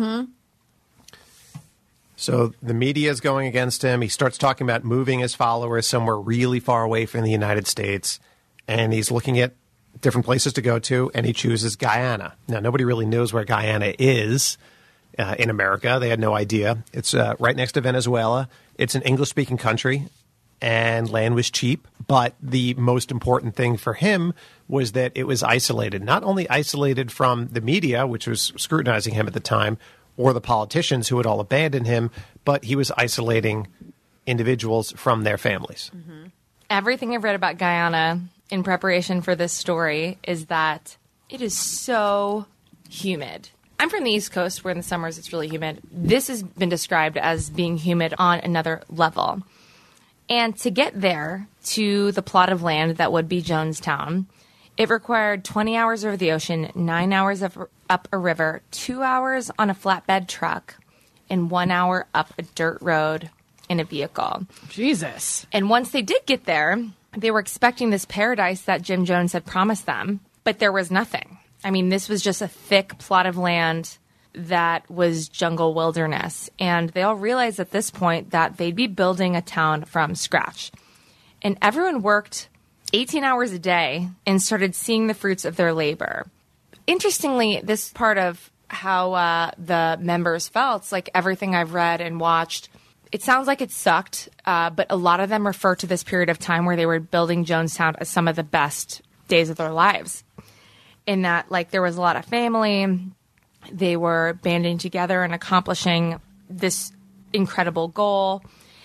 So the media is going against him. He starts talking about moving his followers somewhere really far away from the United States. And he's looking at different places to go to, and he chooses Guyana. Now, nobody really knows where Guyana is in America. They had no idea. It's right next to Venezuela. It's an English-speaking country, and land was cheap. But the most important thing for him was that it was isolated. Not only isolated from the media, which was scrutinizing him at the time, or the politicians who had all abandoned him, but he was isolating individuals from their families. Everything I've read about Guyana in preparation for this story is that it is so humid. I'm from the East Coast, where in the summers it's really humid. This has been described as being humid on another level. And to get there to the plot of land that would be Jonestown, it required 20 hours over the ocean, 9 hours up a river, 2 hours on a flatbed truck, and 1 hour up a dirt road in a vehicle. Jesus. And once they did get there, they were expecting this paradise that Jim Jones had promised them, but there was nothing. I mean, this was just a thick plot of land that was jungle wilderness. And they all realized at this point that they'd be building a town from scratch. And everyone worked 18 hours a day and started seeing the fruits of their labor. Interestingly, this part of how the members felt, like everything I've read and watched, it sounds like it sucked, but a lot of them refer to this period of time where they were building Jonestown as some of the best days of their lives. In that, like, there was a lot of family. They were banding together and accomplishing this incredible goal.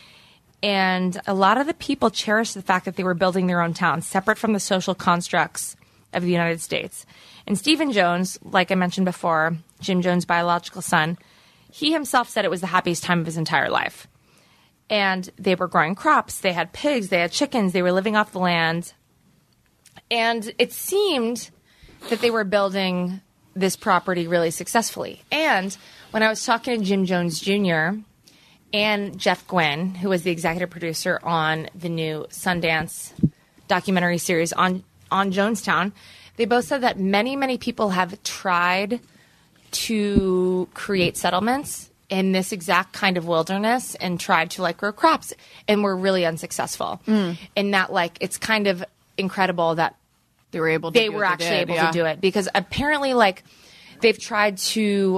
And a lot of the people cherished the fact that they were building their own town, separate from the social constructs of the United States. And Stephen Jones, like I mentioned before, Jim Jones' biological son, he himself said it was the happiest time of his entire life. And they were growing crops, they had pigs, they had chickens, they were living off the land. And it seemed that they were building this property really successfully. And when I was talking to Jim Jones Jr. and Jeff Gwynne, who was the executive producer on the new Sundance documentary series on Jonestown, they both said that many, many people have tried to create settlements in this exact kind of wilderness and tried to, like, grow crops, and were really unsuccessful. And that, like, it's kind of incredible that they were able to they do were what actually they did, able to do it, because apparently, like, they've tried to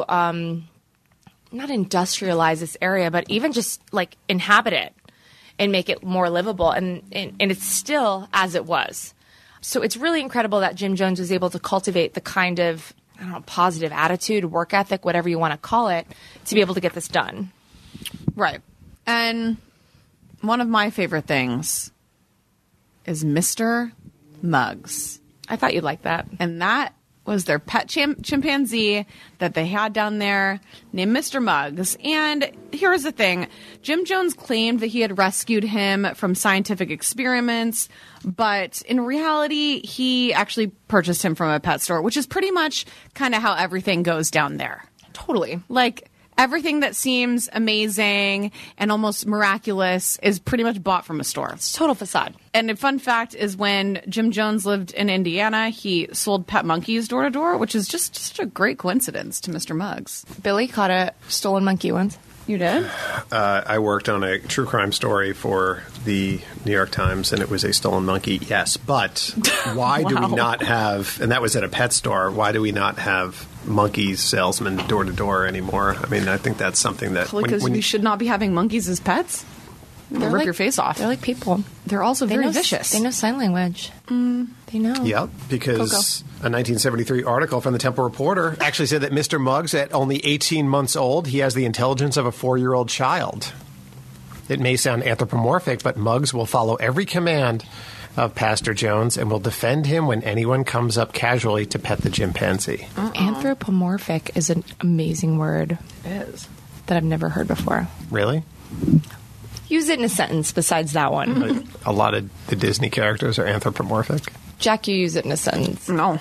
not industrialize this area, but even just, like, inhabit it and make it more livable, and it's still as it was. So it's really incredible that Jim Jones was able to cultivate the kind of, I don't know, positive attitude, work ethic, whatever you want to call it, to be able to get this done. Right. And one of my favorite things is Mr. Muggs. I thought you'd like that. And that was their pet chimpanzee that they had down there named Mr. Muggs. And here's the thing. Jim Jones claimed that he had rescued him from scientific experiments, but in reality, he actually purchased him from a pet store, which is pretty much kind of how everything goes down there. Totally. Like, everything that seems amazing and almost miraculous is pretty much bought from a store. It's a total facade. And a fun fact is when Jim Jones lived in Indiana, he sold pet monkeys door to door, which is just a great coincidence to Mr. Muggs. Billy caught a stolen monkey once. You did? I worked on a true crime story for the New York Times, and it was a stolen monkey, yes. But why do we not have, and that was at a pet store, why do we not have monkeys salesmen door to door anymore? I mean, I think that's something that... Because we should not be having monkeys as pets? They'll rip your face off. They're like people. They're also very vicious. They know sign language. They know. Yep, because a 1973 article from the Temple Reporter actually said that Mr. Muggs, at only 18 months old, he has the intelligence of a 4-year-old child. It may sound anthropomorphic, but Muggs will follow every command of Pastor Jones and will defend him when anyone comes up casually to pet the chimpanzee. Anthropomorphic is an amazing word. It is. That I've never heard before. Really? Use it in a sentence besides that one. A lot of the Disney characters are anthropomorphic. Jack, you use it in a sentence. No.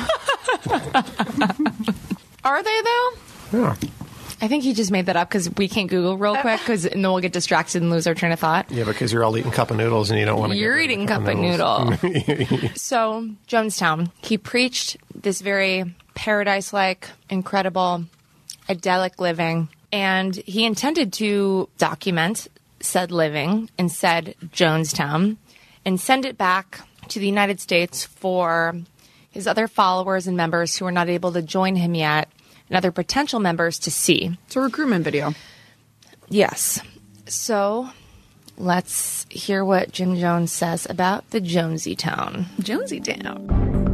Are they, though? Yeah. I think he just made that up because we can't Google real quick, and then we'll get distracted and lose our train of thought. Yeah, because you're all eating cup of noodles and you don't want to. You're eating cup of noodle. So, Jonestown, he preached this very paradise-like, incredible, idyllic living. And he intended to document said living in said Jonestown and send it back to the United States for his other followers and members who are not able to join him yet and other potential members to see. It's a recruitment video. Yes. So let's hear what Jim Jones says about the Jonesy Town. Jonesy Town.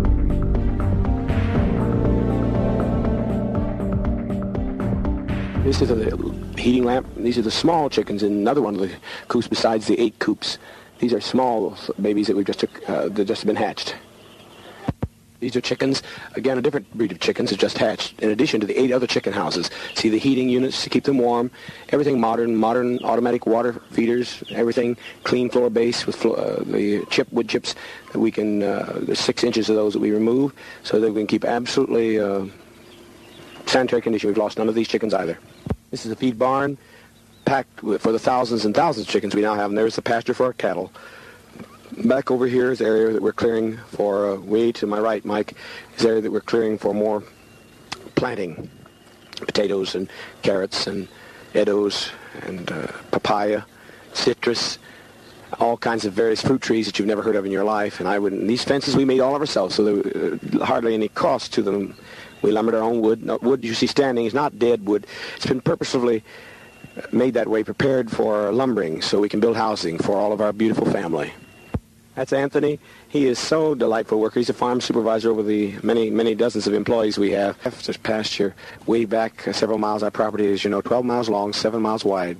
This is the heating lamp. These are the small chickens in another one of the coops besides the 8 coops. These are small babies that we've just that just been hatched. These are chickens. Again, a different breed of chickens that just hatched, in addition to the 8 other chicken houses. See the heating units to keep them warm. Everything modern automatic water feeders, everything clean floor base with the wood chips that we can, there's 6 inches of those that we remove so that we can keep absolutely sanitary condition. We've lost none of these chickens either. This is a feed barn packed for the thousands and thousands of chickens we now have, and there's the pasture for our cattle. Back over here is the area that we're clearing for, way to my right, Mike, is the area that we're clearing for more planting. Potatoes and carrots and edos and papaya, citrus, all kinds of various fruit trees that you've never heard of in your life. And these fences we made all of ourselves, so there were hardly any cost to them. We lumbered our own wood. Wood you see standing is not dead wood. It's been purposefully made that way, prepared for lumbering, so we can build housing for all of our beautiful family. That's Anthony. He is so delightful worker. He's a farm supervisor over the many, many dozens of employees we have. This pasture way back several miles. Our property is, 12 miles long, 7 miles wide.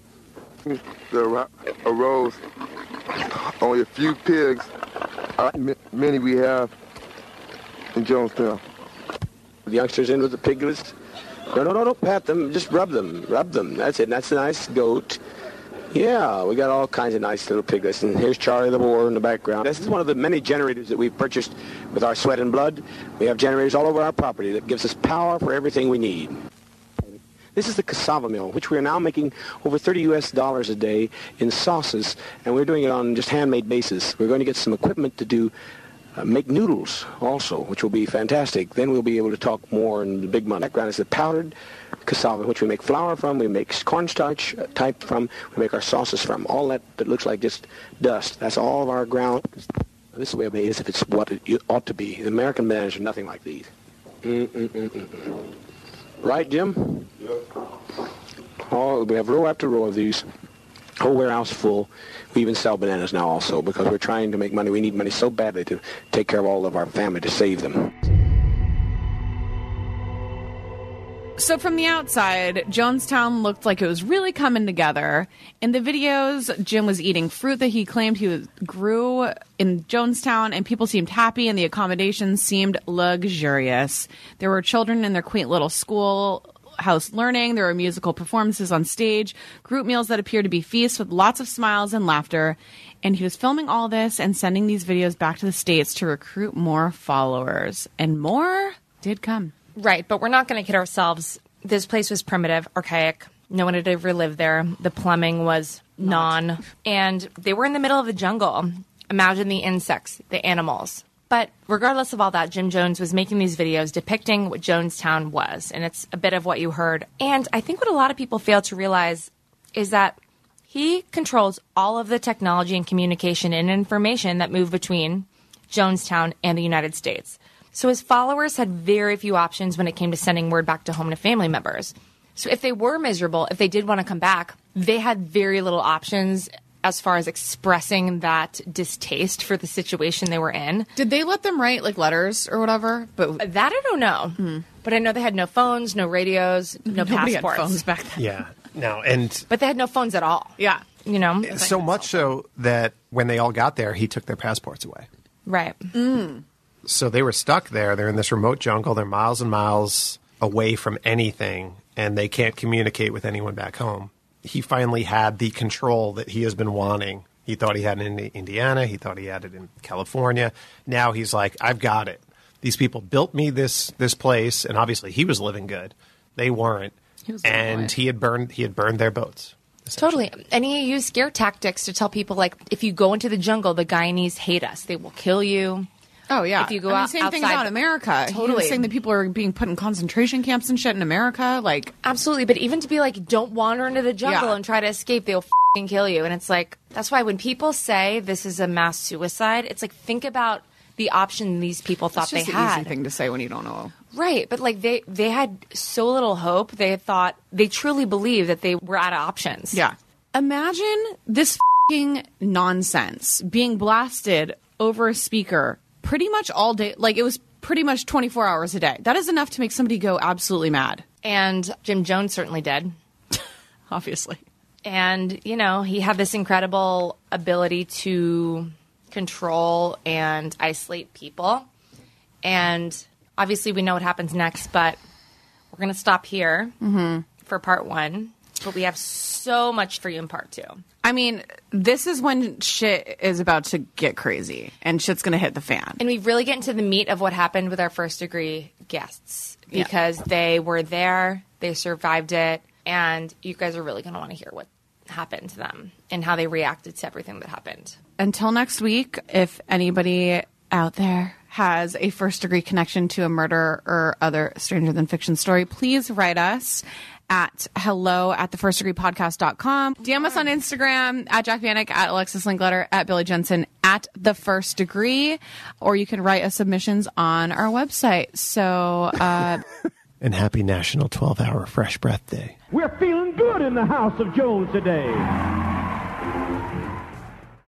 There arose only a few pigs, many we have in Jonestown. The youngsters in with the piglets. No, pat them. Just rub them. That's it. That's a nice goat. Yeah, we got all kinds of nice little piglets. And here's Charlie the boar in the background. This is one of the many generators that we've purchased with our sweat and blood. We have generators all over our property that gives us power for everything we need. This is the cassava mill, which we are now making over $30 a day in sauces, and we're doing it on just handmade basis. We're going to get some equipment to do make noodles also, which will be fantastic. Then we'll be able to talk more in the big money. The background is the powdered cassava, which we make flour from, we make cornstarch type from, we make our sauces from. All that looks like just dust. That's all of our ground. This is the way it is if it's what it ought to be. The American bananas are nothing like these. Right, Jim? Yeah. Oh, we have row after row of these. Whole warehouse full. We even sell bananas now also because we're trying to make money. We need money so badly to take care of all of our family, to save them. So from the outside, Jonestown looked like it was really coming together. In the videos, Jim was eating fruit that he claimed grew in Jonestown, and people seemed happy, and the accommodations seemed luxurious. There were children in their quaint little schoolhouse learning. There were musical performances on stage, group meals that appeared to be feasts with lots of smiles and laughter. And he was filming all this and sending these videos back to the States to recruit more followers. And more did come. Right, but we're not going to kid ourselves. This place was primitive, archaic. No one had ever lived there. The plumbing was and they were in the middle of the jungle. Imagine the insects, the animals. But regardless of all that, Jim Jones was making these videos depicting what Jonestown was, and it's a bit of what you heard. And I think what a lot of people fail to realize is that he controls all of the technology and communication and information that move between Jonestown and the United States. So his followers had very few options when it came to sending word back to home to family members. So if they were miserable, if they did want to come back, they had very little options as far as expressing that distaste for the situation they were in. Did they let them write letters or whatever? But that I don't know. But I know they had no phones, no radios, no Nobody passports. had phones back then. Yeah. No, but they had no phones at all. Yeah. So much so that when they all got there, he took their passports away. Right. So they were stuck there. They're in this remote jungle. They're miles and miles away from anything, and they can't communicate with anyone back home. He finally had the control that he has been wanting. He thought he had it in Indiana. He thought he had it in California. Now he's like, I've got it. These people built me this place, and obviously he was living good. They weren't. He had burned their boats. Totally. And he used scare tactics to tell people, like, if you go into the jungle, the Guyanese hate us. They will kill you. Oh, yeah. If you go I mean, out same thing outside- about America. He Totally. was saying that people are being put in concentration camps and shit in America. Like, Absolutely. But even to be like, don't wander into the jungle Yeah. and try to escape, they'll f***ing kill you. And it's like, that's why when people say this is a mass suicide, it's like, think about the option these people thought it's just they an had. easy thing to say when you don't know. Right. But like, they had so little hope. They thought, they truly believed that they were out of options. Yeah. Imagine this f***ing nonsense being blasted over a speaker pretty much all day. Like, it was pretty much 24 hours a day. That is enough to make somebody go absolutely mad. And Jim Jones certainly did. Obviously. And, you know, he had this incredible ability to control and isolate people. And obviously we know what happens next, but we're going to stop here for part 1. But we have so much for you in part 2. I mean, this is when shit is about to get crazy and shit's going to hit the fan. And we really get into the meat of what happened with our first degree guests because they were there, they survived it, and you guys are really going to want to hear what happened to them and how they reacted to everything that happened. Until next week, if anybody out there has a first degree connection to a murder or other stranger than fiction story, please write us at hello@thefirstdegreepodcast.com. DM us on Instagram at Jack Vanek, at Alexis Linkletter, at Billy Jensen, at The First Degree, or you can write us submissions on our website. So, And happy National 12-Hour Fresh Breath Day. We're feeling good in the house of Jones today.